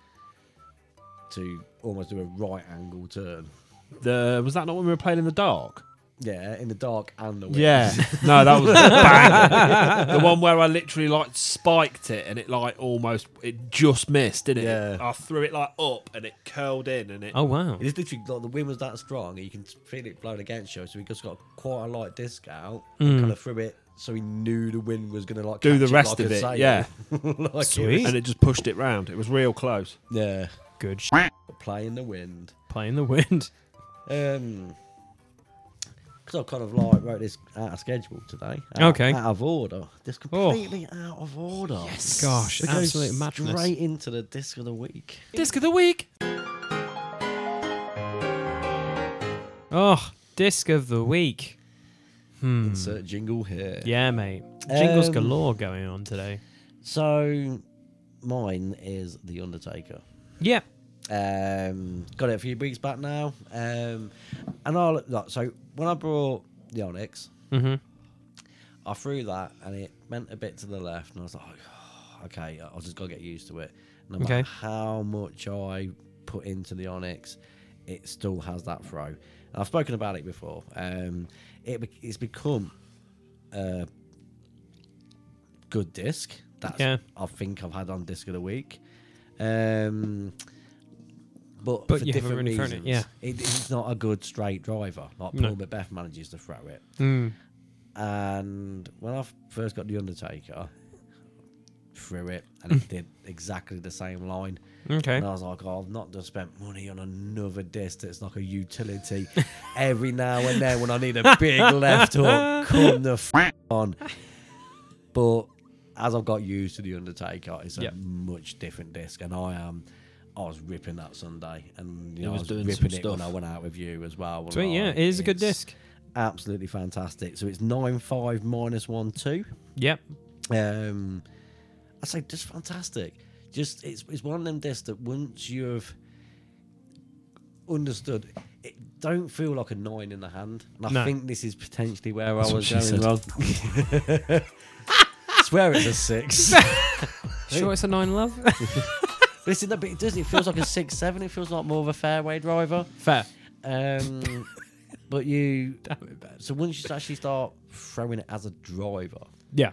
to almost do a right angle turn. The was that not when we were playing in the dark? Yeah, in the dark and the wind. Yeah, no, that was bang. The one where I literally like spiked it and it like almost it just missed, didn't it? Yeah. I threw it like up and it curled in and it. Oh, wow. It's literally like the wind was that strong, you can feel it blowing against you. So he just got quite a light disc out, Mm. and kind of threw it, so he knew the wind was going to like Do catch the rest like of a it, sail. yeah. Like Sweet. And it just pushed it round. It was real close. It was, yeah, Good sh- play in the wind. playing the wind. Um, because I kind of like wrote this out of schedule today. Out, Okay. Out of order. Just completely out of order. Yes. Gosh, We go absolute madness. straight into the disc of the week. Disc of the week. Oh, disc of the week. Hmm. Insert jingle here. Yeah, mate. Jingles Um, galore going on today. So, mine is The Undertaker. Yeah. Um, got it a few weeks back now. Um, and I like, so when I brought the Onyx, Mm-hmm. I threw that and it went a bit to the left, and I was like, oh, okay, I just got to get used to it. No matter Okay. how much I put into the Onyx, it still has that throw. And I've spoken about it before. Um, it be- it's become a good disc. That's Yeah. I think I've had on disc of the week. Um, but But for you haven't different really thrown reasons, it, yeah. it, it's not a good straight driver. Like No. Paul Macbeth manages to throw it. Mm. And when I f- first got the Undertaker, threw it, and it did exactly the same line. Okay. And I was like, oh, I've not just spent money on another disc that's like a utility. Every now and then when I need a big left hook, come the f- on. But as I've got used to the Undertaker, it's a Yep. much different disc, and I am. I was ripping that Sunday, and you He know, was I was doing ripping some it when stuff. I went out with you as well. Sweet, yeah. Like, It is a good it's disc. Absolutely fantastic. So it's nine five minus one two. Yep. Um, I say just fantastic. Just it's it's one of them discs that once you've understood, it don't feel like a nine in the hand. And I No. think this is potentially where That's I what was she going said. wrong. Swear it's a six. Sure, it's a nine, love. Listen, but it does. It feels like a six seven. It feels like more of a fairway driver. Fair. Um, but you. Damn it, Ben. So once you actually start throwing it as a driver, Yeah.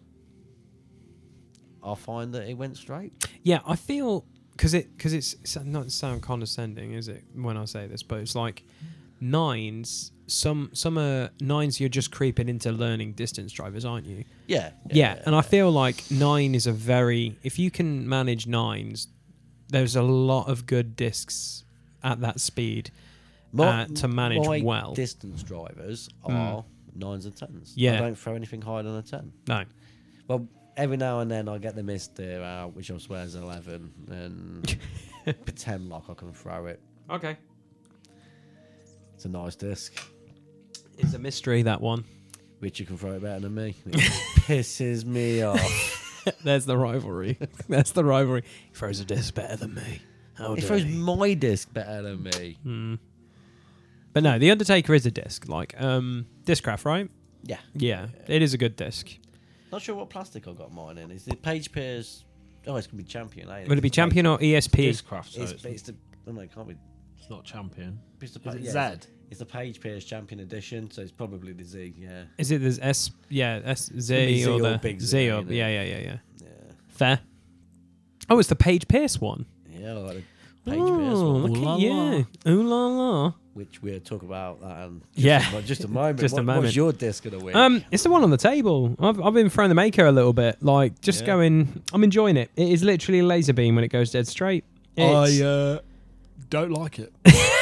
I find that it went straight. Yeah, I feel because it because it's, it's not to sound condescending, is it? When I say this, but it's like nines. Some some are nines. You're just creeping into learning distance drivers, aren't you? Yeah. Yeah, and I feel like nine is a very if you can manage nines, there's a lot of good discs at that speed uh, to manage my well. distance drivers are nines and tens. Yeah. I don't throw anything higher than a ten. No. Well, every now and then I get the mist steer out, which I swear is an eleven, and pretend like I can throw it. Okay. It's a nice disc. It's a mystery, that one. Richard can throw it better than me. It pisses me off. There's the rivalry. That's the rivalry. He throws a disc better than me. How He dare throws he? my disc better than me. Hmm. But no, the Undertaker is a disc. Like, um, Discraft, right? Yeah. Yeah, it is a good disc. Not sure what plastic I got mine in. Is it Page Pierce? Oh, it's gonna be Champion. Eh? Would it be Champion or E S P? Discraft, so It's, it's, it's the. Oh no, it can't be. it's not champion. It's the, Is it yeah, Z? It's, it's the Page Pierce Champion Edition, so it's probably the Z. Yeah. Is it the S? Yeah, S gonna be Z Z or or the Big Z, Z or isn't it? yeah, yeah, yeah, yeah. Yeah. Fair. Oh, it's the Page Pierce one. Yeah, like the Page oh, Pierce one, look Ooh la at you. Ooh la la. which we'll talk about that. In just Yeah. a, just a moment. Just a What- moment. What's your disc of the week? Um, it's the one on the table. I've I've been throwing the Mako a little bit, like just Yeah. going. I'm enjoying it. It is literally a laser beam when it goes dead straight. It's, I uh, don't like it.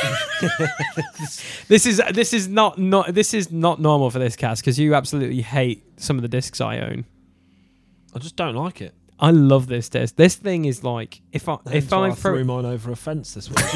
This is this is not not this is not normal for this cast because you absolutely hate some of the discs I own. I just don't like it. I love this disc. This thing is like if I Hence if why I I throw threw mine over a fence this week.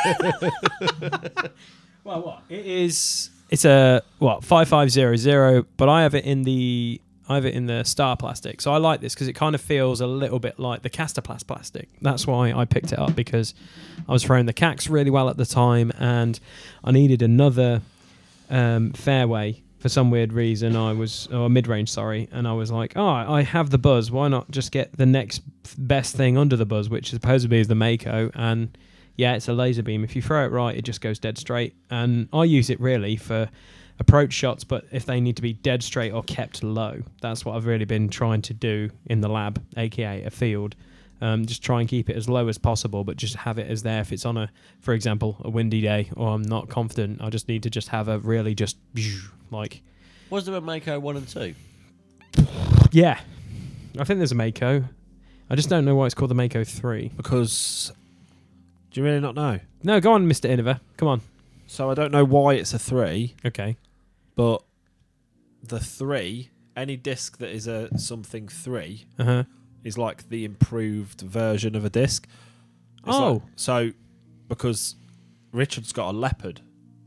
well what it is it's a what five five zero zero, but I have it in the I have it in the Star plastic. So I like this because it kind of feels a little bit like the Casterplast plastic. That's why I picked it up because I was throwing the C A Cs really well at the time and I needed another um, fairway for some weird reason. I was or mid-range, sorry, and I was like, oh, I have the Buzz. Why not just get the next best thing under the Buzz, which supposedly is the Mako? And yeah, it's a laser beam. If you throw it right, it just goes dead straight. And I use it really for approach shots, but if they need to be dead straight or kept low, that's what I've really been trying to do in the lab, aka a field. Um, just try and keep it as low as possible, but just have it as there. If it's on a, for example, a windy day, or I'm not confident, I just need to just have a really just like. Was there a Mako one and two? Yeah, I think there's a Mako. I just don't know why it's called the Mako three. Because, do you really not know? No, go on, Mister Innova. Come on. So I don't know why it's a three, Okay. but the three, any disc that is a something three, Uh huh. is like the improved version of a disc. It's Oh. like- so because Richard's got a Leopard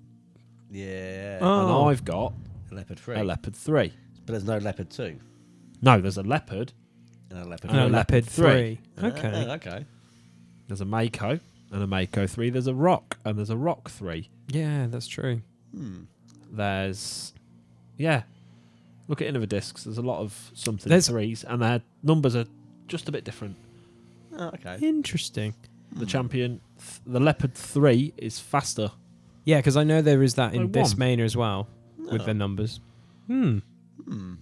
Yeah. Oh. and I've got A Leopard three. a Leopard three. But there's no Leopard two. No, there's a Leopard. And a Leopard And No, a three. Leopard Leopard three. three. Okay. Ah, okay. There's a Mako and a Mako three. There's a Rock and there's a Rock three. Yeah, that's true. Hmm. There's, yeah. Look at Innova discs. There's a lot of something There's- threes, and their numbers are just a bit different. Oh, okay. Interesting. The champion, th- the Leopard three, is faster. Yeah, because I know there is that in Oh, this one. Mania as well with Oh. the numbers. Hmm. Hmm.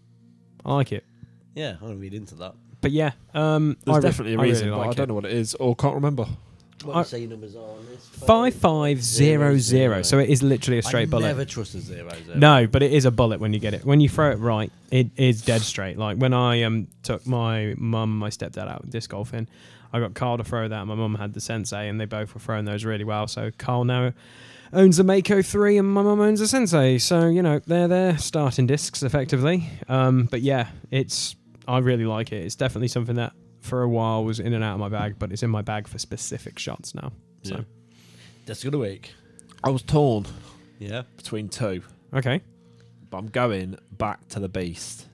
I like it. Yeah, I'm going to read into that. But yeah, um, There's I re- definitely a I really reason, but like I don't it. know what it is or can't remember. What I- do you say your numbers are on this? Five five zero zero. So it is literally a straight I bullet. never trust a zero zero. No, but it is a bullet when you get it. When you throw it right, it is dead straight. Like when I um took my mum, and my stepdad out disc golfing, I got Carl to throw that. My mum had the Sensei, and they both were throwing those really well. So Carl now owns a Mako three, and my mum owns a Sensei. So you know they're their starting discs effectively. Um, but yeah, it's I really like it. It's definitely something that for a while was in and out of my bag, but it's in my bag for specific shots now. So Yeah. Disc of the week. I was torn Yeah. between two, okay, but I'm going back to the Beast.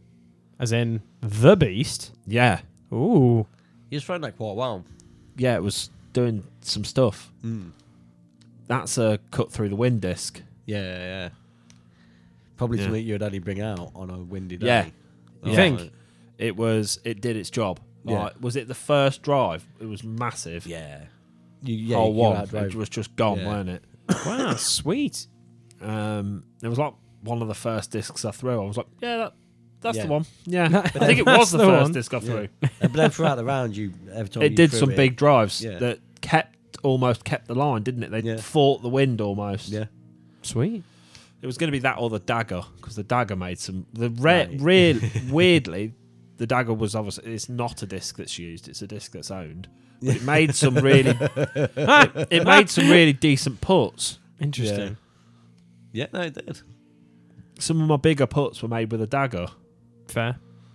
as in the Beast. Yeah. Ooh, You've thrown that quite well. Yeah, it was doing some stuff. Mm. That's a cut through the wind disc. Yeah, yeah. Probably Yeah. something you'd only bring out on a windy day. Yeah. You Yeah. think? It was. It did its job. Yeah. Like, was it the first drive? It was massive. Yeah. You, yeah, Whole you one. outdrove- It was just gone, Yeah. weren't it? wow, sweet. Um, it was like one of the first discs I threw. I was like, yeah, that, that's Yeah. the one. Yeah, I think it was That's the, the first one. disc I threw. Uh, but then throughout the round, you every time It you did threw some it- big drives Yeah. that kept almost kept the line, didn't it? They Yeah. fought the wind almost. Yeah. Sweet. It was going to be that or the dagger because the dagger made some. The re- Right. real weirdly, the dagger was obviously it's not a disc that's used; it's a disc that's owned. But it made some really. it, it made some really decent puts. Interesting. Yeah, no, it did. Some of my bigger puts were made with a dagger Fair.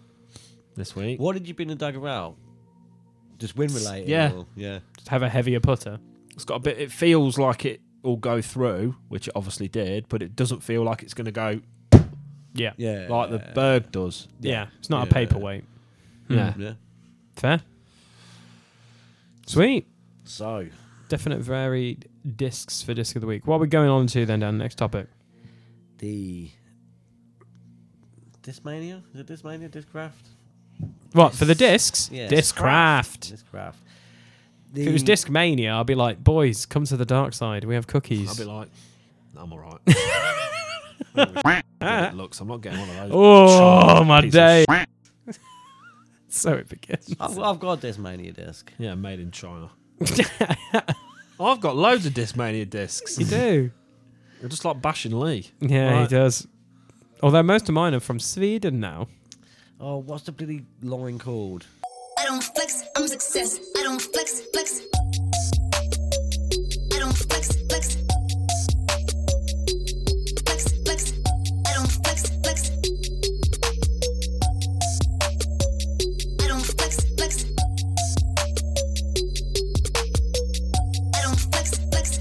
this week. What did you bring the dagger out? Just wind related? Yeah. Or, yeah. Just have a heavier putter. It's got a bit. It feels like it will go through, which it obviously did, but it doesn't feel like it's going to go Yeah. Yeah. like the Berg does. Yeah. It's not Yeah. a paperweight. Yeah. Yeah. Fair. Sweet. So, Definite varied discs for disc of the week. What are we going on to then, Dan? Next topic. the Discmania? Is it Discmania? Discraft? What, for the discs? Yeah. Discraft. Discraft. If it was The- Discmania, I'd be like, boys, come to the dark side. We have cookies. I'll be like, I'm all right. It looks. I'm not getting one of those. oh, Chunk my piece of day. sh- So it begins. I've, I've got a Discmania disc. Yeah, made in China. I've got loads of Discmania discs. You do. You're just like bashing Lee. Yeah, Right. he does. Although most of mine are from Sweden now. Oh, what's the bloody line called? I don't flex, I'm success. I don't flex, flex. I don't flex, flex. Flex, flex. I don't flex, flex. I don't flex, flex. I don't flex, flex.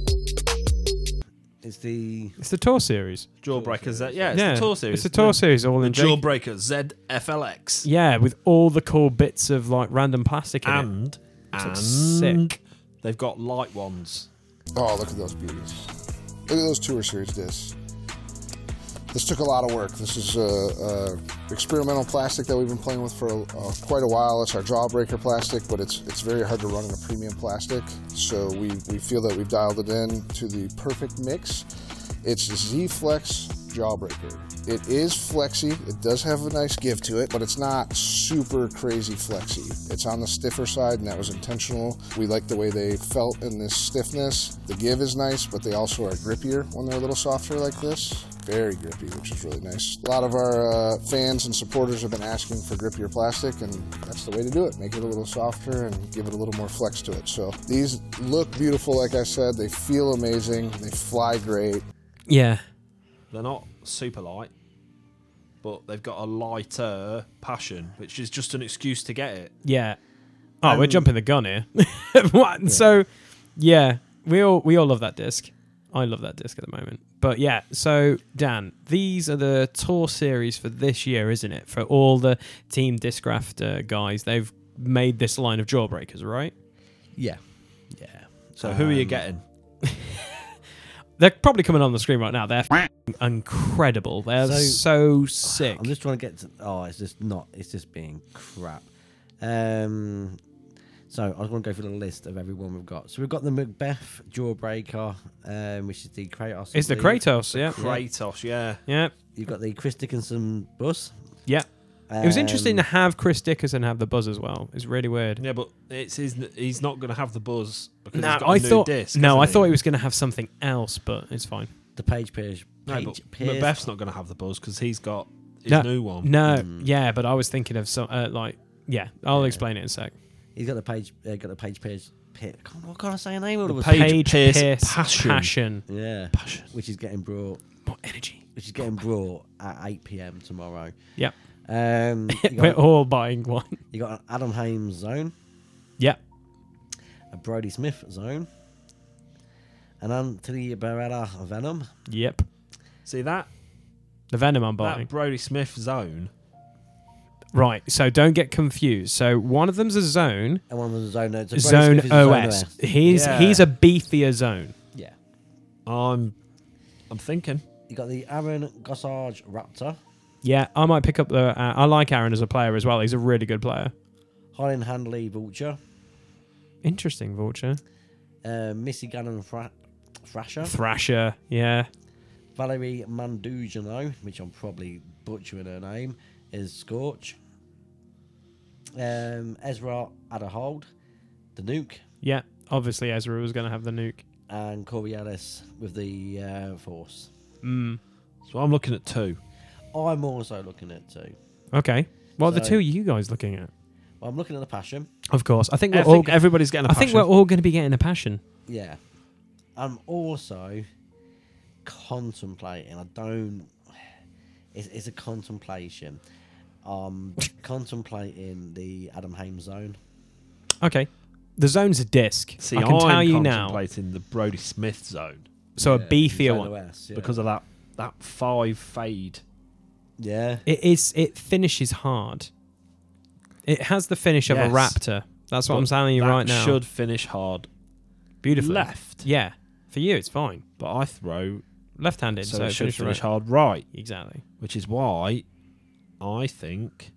It's the It's the tour series. Jawbreaker Z. Yeah, it's yeah, the tour series. It's the tour series, all The in Jake- Jawbreaker Z F L X. Yeah, with all the cool bits of like random plastic in it. And, It and looks sick. they've got light ones. Oh, look at those beauties. Look at those tour series discs. This took a lot of work. This is uh, uh, experimental plastic that we've been playing with for uh, quite a while. It's our Jawbreaker plastic, but it's it's very hard to run in a premium plastic. So we, we feel that we've dialed it in to the perfect mix. It's Z-Flex Jawbreaker. It is flexy. It does have a nice give to it, but it's not super crazy flexy. It's on the stiffer side, and that was intentional. We like the way they felt in this stiffness. The give is nice, but they also are grippier when they're a little softer like this. Very grippy, which is really nice. A lot of our uh, fans and supporters have been asking for grippier plastic, and that's the way to do it. Make it a little softer and give it a little more flex to it. So these look beautiful, like I said. They feel amazing. They fly great. Yeah. They're not super light, but they've got a lighter passion, which is just an excuse to get it. Yeah. Oh, Um, we're jumping the gun here. What? Yeah. So, yeah, we all we all love that disc. I love that disc at the moment. But yeah, so Dan, these are the tour series for this year, isn't it? For all the Team Discraft uh, guys, they've made this line of Jawbreakers, right? Yeah. Yeah. So who are you Um, getting? They're probably coming on the screen right now. They're f***ing incredible. They're so, So- sick. I'm just trying to get to. Oh, it's just not. It's just being crap. Um. So I was going to go through the list of everyone we've got. So we've got the Macbeth Jawbreaker, um, which is the Kratos. It's the I believe. Kratos, yeah. Kratos, yeah. Yeah, You've got the Chris Dickinson bus. yeah. It was Um, interesting to have Chris Dickerson have the buzz as well. It's really weird. Yeah, but it's his, he's not going to have the buzz because No, he's got a I new thought disc. no, hasn't I he? thought he was going to have something else, but it's fine. the Page Pierce. No, Page but Pierce. Macbeth's not going to have the buzz because he's got his No, new one. No, Mm. yeah, but I was thinking of some uh, like yeah. I'll Yeah. explain it in a sec. He's got the Page. Uh, got the Page Pierce. Pierce. What can't I say a name? All of a Page sudden? Pierce Pierce Passion. Passion. Yeah. Passion. Which is getting brought. More energy. Which is getting brought at eight p.m. tomorrow. Yep. Um. You We're got, all buying one. you got an Adam Hames zone, Yep. a Brody Smith zone, an Anthony Barrera Venom. Yep. See that? The Venom I'm buying. That Brody Smith zone. Right. So don't get confused. So one of them's a zone. And one of them is Zone. So Brody Zone Smith is a O Zone S. O S. He's Yeah. he's a beefier zone. Yeah. I'm, I'm thinking. You got the Aaron Gossage Raptor, Yeah, I might pick up the. Uh, I like Aaron as a player as well. He's a really good player. Holland Handley Vulture, Interesting Vulture. uh, Missy Gannon Fra- Thrasher, Thrasher. Yeah. Valerie Mandujano, which I'm probably butchering her name, is Scorch. Um, Ezra Adderhold, the Nuke, Yeah. Obviously Ezra was going to have the nuke. and Corey Ellis with the uh, Force. Mm. So I'm looking at two. I'm also looking at two. Okay. What are the So- two are you guys looking at? Well, I'm looking at the Passion. Of course. I think we're I all. think everybody's getting a I think passion. we're all going to be getting a passion. Yeah. I'm also contemplating. I don't. It's, it's a contemplation. Um, contemplating the Adam Hames zone. Okay. The zone's a disc. See, I can I'm tell you now. contemplating the Brody Smith zone So a Yeah, beefier Zone one. O S, yeah. because of that that five fade. Yeah. It is. It finishes hard. It has the finish of a Yes. raptor. That's what But I'm telling you that right now. should finish hard Beautifully. left, Yeah. For you, it's fine. but I throw Left-handed, so, so, it should finish finish right. hard right, Exactly. which is why I think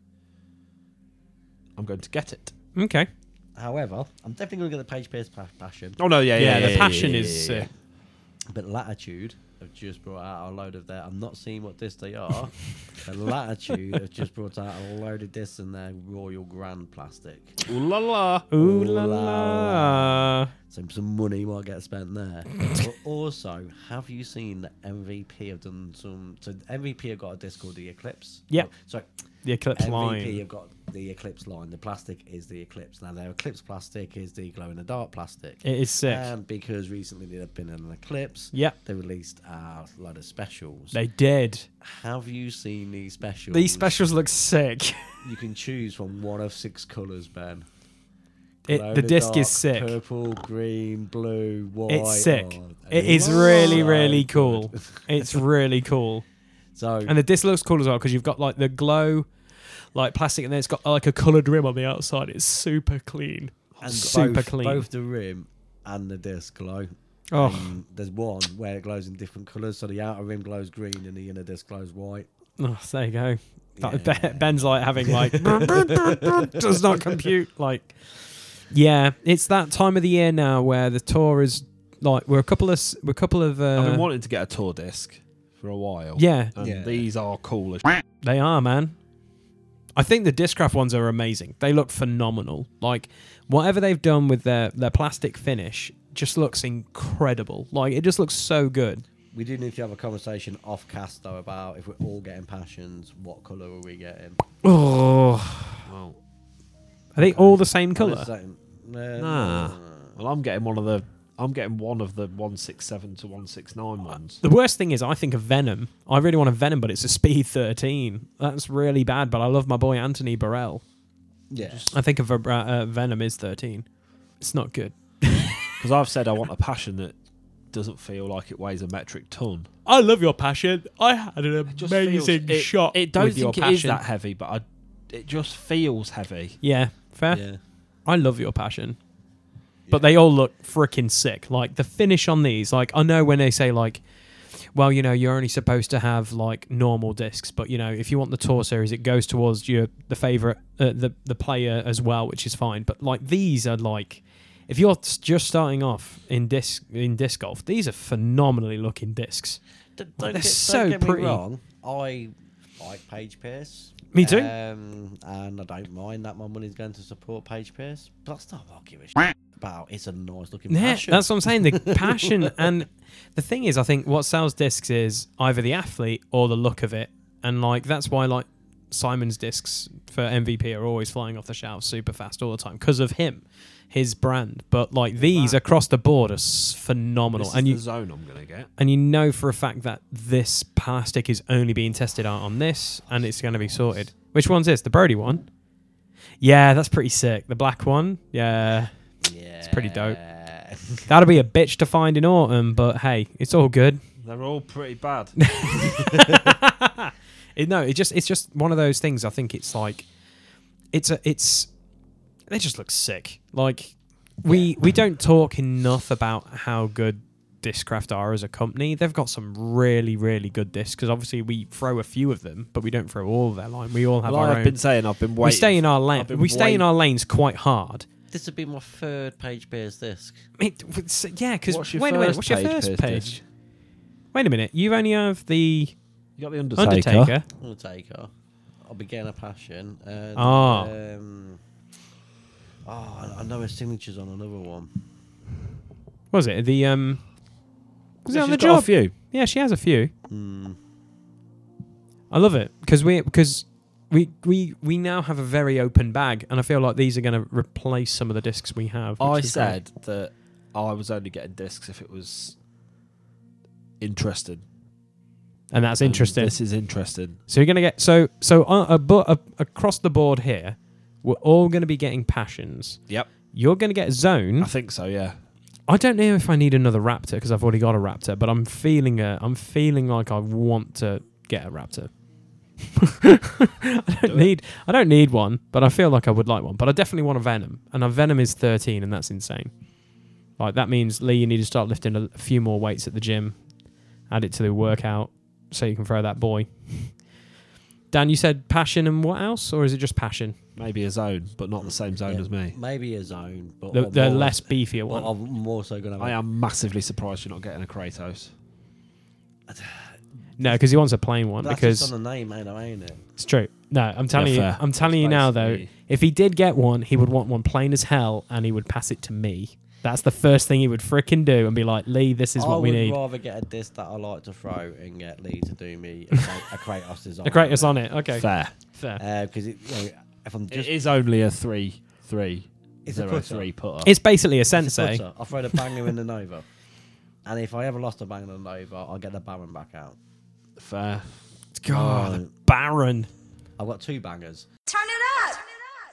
I'm going to get it. Okay. However, I'm definitely going to get the Page Pierce pa- Passion. Oh no, yeah, Yeah, yeah, the yeah, passion yeah, is yeah, yeah. sick. But Latitude have just brought out a load of their. I'm not seeing what discs they are. But Latitude have just brought out a load of discs in their Royal Grand plastic. Ooh la la. Ooh la Ooh la la. So some money might get spent there. But also, have you seen that M V P have done some? So M V P have got a disc called the Eclipse. Yep. Oh, sorry, The Eclipse M V P line. have got the Eclipse line. The plastic is the Eclipse. Now their Eclipse plastic is the glow in the dark plastic. It is sick. And because recently there have been an eclipse, Yep. they released a lot of specials. They did. Have you seen these specials? These specials look sick. You can choose from one of six colours, Ben. It, Glow the in disc dark, is sick. Purple, green, blue, white. It's sick. oh, It is so really, really good. cool. It's really cool. So And the disc looks cool as well because you've got like the glow, like plastic, and then it's got like a coloured rim on the outside. It's super clean. and super both, clean. Both the rim and the disc glow. Oh, Um, there's one where it glows in different colours. So the outer rim glows green and the inner disc glows white. oh there you go. That- Yeah. Ben- Ben's like having like does not compute. Like, yeah, it's that time of the year now where the tour is like we're a couple of s- we're a couple of. Uh, I've been wanting to get a tour disc for a while. Yeah. And Yeah. these are cool as They are, man. I think the Discraft ones are amazing. They look phenomenal. Like, whatever they've done with their, their plastic finish just looks incredible. Like, it just looks so good. We do need to have a conversation off cast though about if we're all getting passions, what colour are we getting? Oh. well. Are they all the same Well, colour? it's like- uh, Nah. Well, I'm getting one of the. I'm getting one of the one six seven to one six nine ones. The worst thing is, I think of Venom. I really want a Venom, but it's a speed thirteen. That's really bad, but I love my boy Anthony Burrell. Yeah. I think of uh, uh, Venom is thirteen. It's not good. Because I've said I want a passion that doesn't feel like it weighs a metric ton. I love your passion. I had an It just feels- it, shot It don't with your think it is passion. that heavy, but I, it just feels heavy. Yeah, fair. Yeah. I love your passion. But they all look freaking sick. Like, the finish on these, like, I know when they say, like, well, you know, you're only supposed to have, like, normal discs, but, you know, if you want the Tour Series, it goes towards your the favourite, uh, the, the player as well, which is fine. But, like, these are, like, if you're s- just starting off in disc in disc golf, these are phenomenally looking discs. D- don't They're get, so don't get pretty. me wrong. I like Paige Pierce. Me too. Um, and I don't mind that my money's going to support Paige Pierce. But that's not what I give a shit about. It's a nice looking Yeah, passion. that's what I'm saying. The passion and the thing is, I think what sells discs is either the athlete or the look of it, and like that's why like Simon's discs for M V P are always flying off the shelves super fast all the time because of him, his brand. But like these across the board are s- phenomenal, This and is you the zone I'm gonna get. and you know for a fact that this plastic is only being tested out on this, and it's going to be sorted. Which one's this? The Brody one? Yeah, that's pretty sick. The black one? Yeah. Yeah. It's pretty dope. That'll be a bitch to find in autumn, but hey, it's all good. They're all pretty bad. It, no, it just it's just one of those things. I think it's like it's a it's they just look sick. Like we we don't talk enough about how good Discraft are as a company. They've got some really really good discs because obviously we throw a few of them, but we don't throw all of their line. We all have Well, our I've own. been saying I've been waiting. we stay in our lane. I've been We stay in wait- our lanes quite hard. This would be my third Paige Pierce disc. It, it's- yeah, because What's your wait a minute. first What's your page, first Piers page? disc? Wait a minute. You only have the You got the Undertaker. Undertaker. Undertaker. I'll be getting a passion. And, Ah. Um, oh, I- I know her signature's on another one. What was it? The um. Was it She's on the got a job? few. Yeah, she has a few. Hmm. I love it because we because we we we now have a very open bag, and I feel like these are going to replace some of the discs we have. which I is said that I was only getting discs if it was interesting. great. and that's And interesting. This is interesting. So you're going to get so so uh, uh, but, uh, across the board here, we're all going to be getting passions. Yep. You're going to get zone. I think so. Yeah. I don't know if I need another Raptor because I've already got a Raptor, but I'm feeling a, I'm feeling like I want to get a Raptor. I don't Do it. need I don't need one, but I feel like I would like one. But I definitely want a Venom, and a Venom is thirteen, and that's insane. Like that means Lee, you need to start lifting a, a few more weights at the gym, add it to the workout, so you can throw that boy. Dan, you said passion and what else, or is it just passion? Maybe a zone, but not the same zone Yeah, as me. Maybe a zone, but The, I'm the more- less beefier well, one. I'm also going to. I am massively surprised you're not getting a Kratos. No, because he wants a plain one. That's because just on the name, ain't it? Ain't it? it's true. No, I'm telling Yeah, you. fair. I'm telling you It's now, though. basically- If he did get one, he would want one plain as hell, and he would pass it to me. That's the first thing he would fricking do, and be like, "Lee, this is I what we would need." rather get a disc that I like to throw and get Lee to do me a, Kra- a Kratos design. The Kratos on it. Okay, Fair. fair. Because it, you know, if I'm It just is only a three, three, It's a zero, putter. three putter. It's basically a it's a sensei. putter, I'll throw the banger in the Nova, and if I ever lost a banger in the Nova, I'll get the Baron back out. Fair. God, Oh. Baron. I've got two bangers. Turn it up.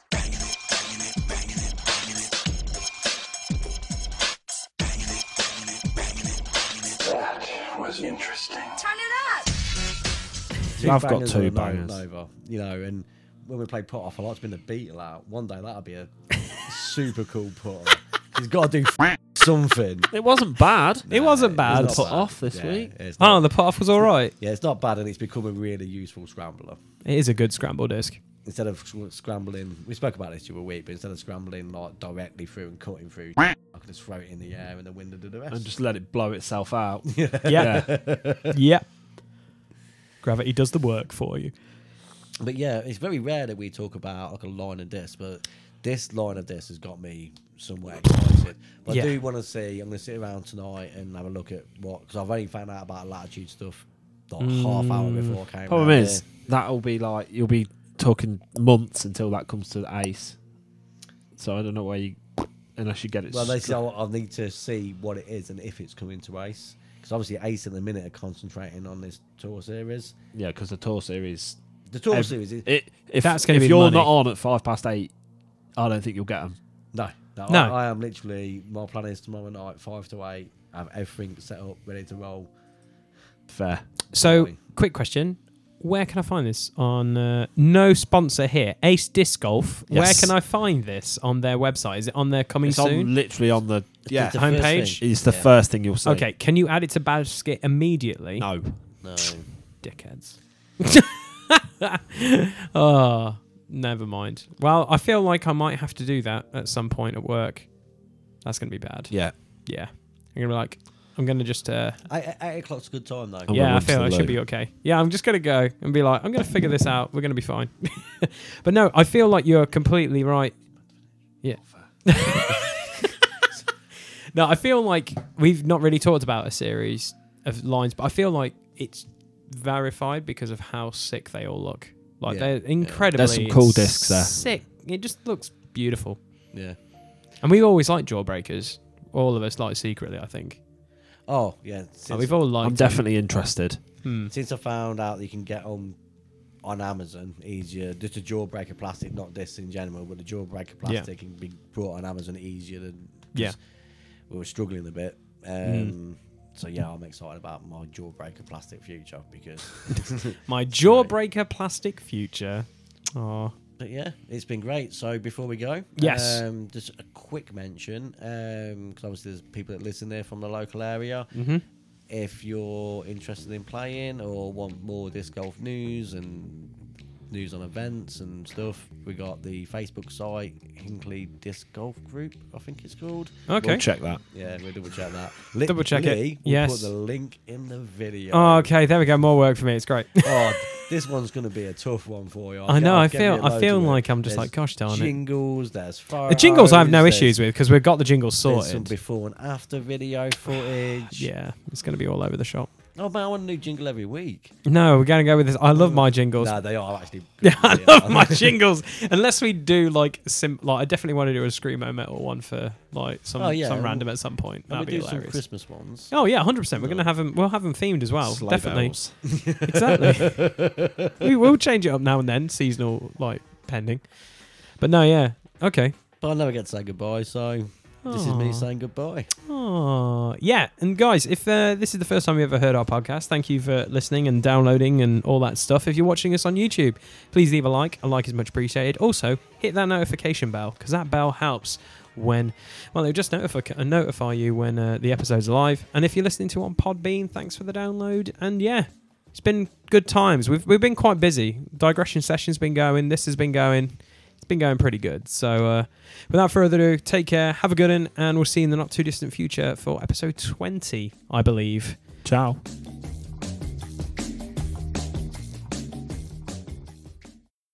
That was interesting. Turn it up. Two I've got bangers two on the No- bangers. Nova, you know, and when we play put off, I like to bring the Beetle out. One day that'll be a super cool putter. He's got to do something. It wasn't bad. It wasn't bad. It's not Put bad. off this Yeah, week. it's not- Oh, the pot off was all right. yeah, it's not bad, and it's become a really useful scrambler. It is a good scramble disc. Instead of sc- scrambling, we spoke about this the other week, but instead of scrambling like directly through and cutting through, I could just throw it in the air and the wind would do the rest. And just let it blow itself out. Yeah, yeah. Gravity does the work for you. But yeah, it's very rare that we talk about like a line of discs, but this line of discs has got me somewhat excited. But Yeah. I do want to see. I'm going to sit around tonight and have a look at what, because I've only found out about Latitude stuff like half hour before I came. Problem round is here. that'll be like you'll be talking months until that comes to Ace. So I don't know where you, unless you get it. Well, they stri- say I'll, I'll need to see what it is and if it's coming to Ace, because obviously Ace at the minute are concentrating on this tour series. yeah, because the tour series. The tour ev- series is It, if That's gonna if be you're money. not on at five past eight, I don't think you'll get them. no, no. No. I, I am literally. My plan is tomorrow night, five to eight. I have everything set up, ready to roll. Fair. So, Sorry. quick question. Where can I find this? On uh, no sponsor here. Ace Disc Golf. Where Yes. can I find this on their website? Is it on their coming It's soon? on literally on the yeah It's the first homepage? thing. It's the Yeah. first thing you'll see. Okay, can you add it to basket immediately? No. No. Dickheads. Oh, never mind. Well, I feel like I might have to do that at some point at work. That's going to be bad. Yeah. Yeah. I'm going to be like, I'm going to just... Uh, Eight, eight o'clock's a good time though. I'm yeah, gonna I run to feel the I should loo. be okay. Yeah, I'm just going to go and be like, I'm going to figure this out. We're going to be fine. But no, I feel like you're completely right. Yeah. No, I feel like we've not really talked about a series of lines, but I feel like it's verified because of how sick they all look. Like Yeah, they're yeah. incredibly There's some cool discs there. Sick. It just looks beautiful. Yeah. And we always like Jawbreakers. All of us like secretly, I think. Oh yeah. Since, Like, we've all liked I'm them. definitely interested. Hmm. since I found out that you can get on on Amazon easier, just a Jawbreaker plastic, not this in general, but the Jawbreaker plastic can be brought on Amazon easier than. 'cause Yeah. We were struggling a bit. Um, Mm. So yeah, I'm excited about my Jawbreaker plastic future because. My Jawbreaker plastic future. Oh, But yeah, it's been great. So before we go, Yes. um, just a quick mention, because obviously there's people that listen there from the local area. mm-hmm. If you're interested in playing or want more disc golf news and news on events and stuff, we got the Facebook site, Hinkley Disc Golf Group, I think it's called. Okay. We'll check that. Yeah, we'll double check that. Li- Double check it. Lee will Yes. put the link in the video. Oh, okay, there we go. More work for me. It's great. Oh, this one's going to be a tough one for you. I know. I'll I give you feel. I loads feel of it. like I'm just There's like, gosh darn it. Jingles, there's photos. The jingles I have no there's- issues with because we've got the jingles There's some sorted. before and after video footage. Yeah, it's going to be all over the shop. Oh, but I want a new jingle every week. No, we're going to go with this. I love my jingles. No, they are actually. Yeah, I they love are. my jingles. Unless we do like sim, like I definitely want to do a screamo metal one for like some Oh, yeah, some and random at some point. And we That'd be do some hilarious. Christmas ones. Oh yeah, hundred percent. We're gonna have them. We'll have them themed as well. Sleigh Definitely. bells. Exactly. We will change it up now and then, seasonal like pending. But no, yeah, okay. But I never get to say goodbye, so this is me Aw. saying goodbye. Oh, yeah. And guys, if uh, this is the first time you ever heard our podcast, thank you for listening and downloading and all that stuff. If you're watching us on YouTube, please leave a like. A like is much appreciated. Also, hit that notification bell because that bell helps when, well, it'll just notify, notify you when uh, the episode's live. And if you're listening to it on Podbean, thanks for the download. And yeah, it's been good times. We've we've been quite busy. Digression session's been going. This has been going. It's been going pretty good. So uh, without further ado, take care, have a good one, and we'll see you in the not too distant future for episode twenty, I believe. Ciao.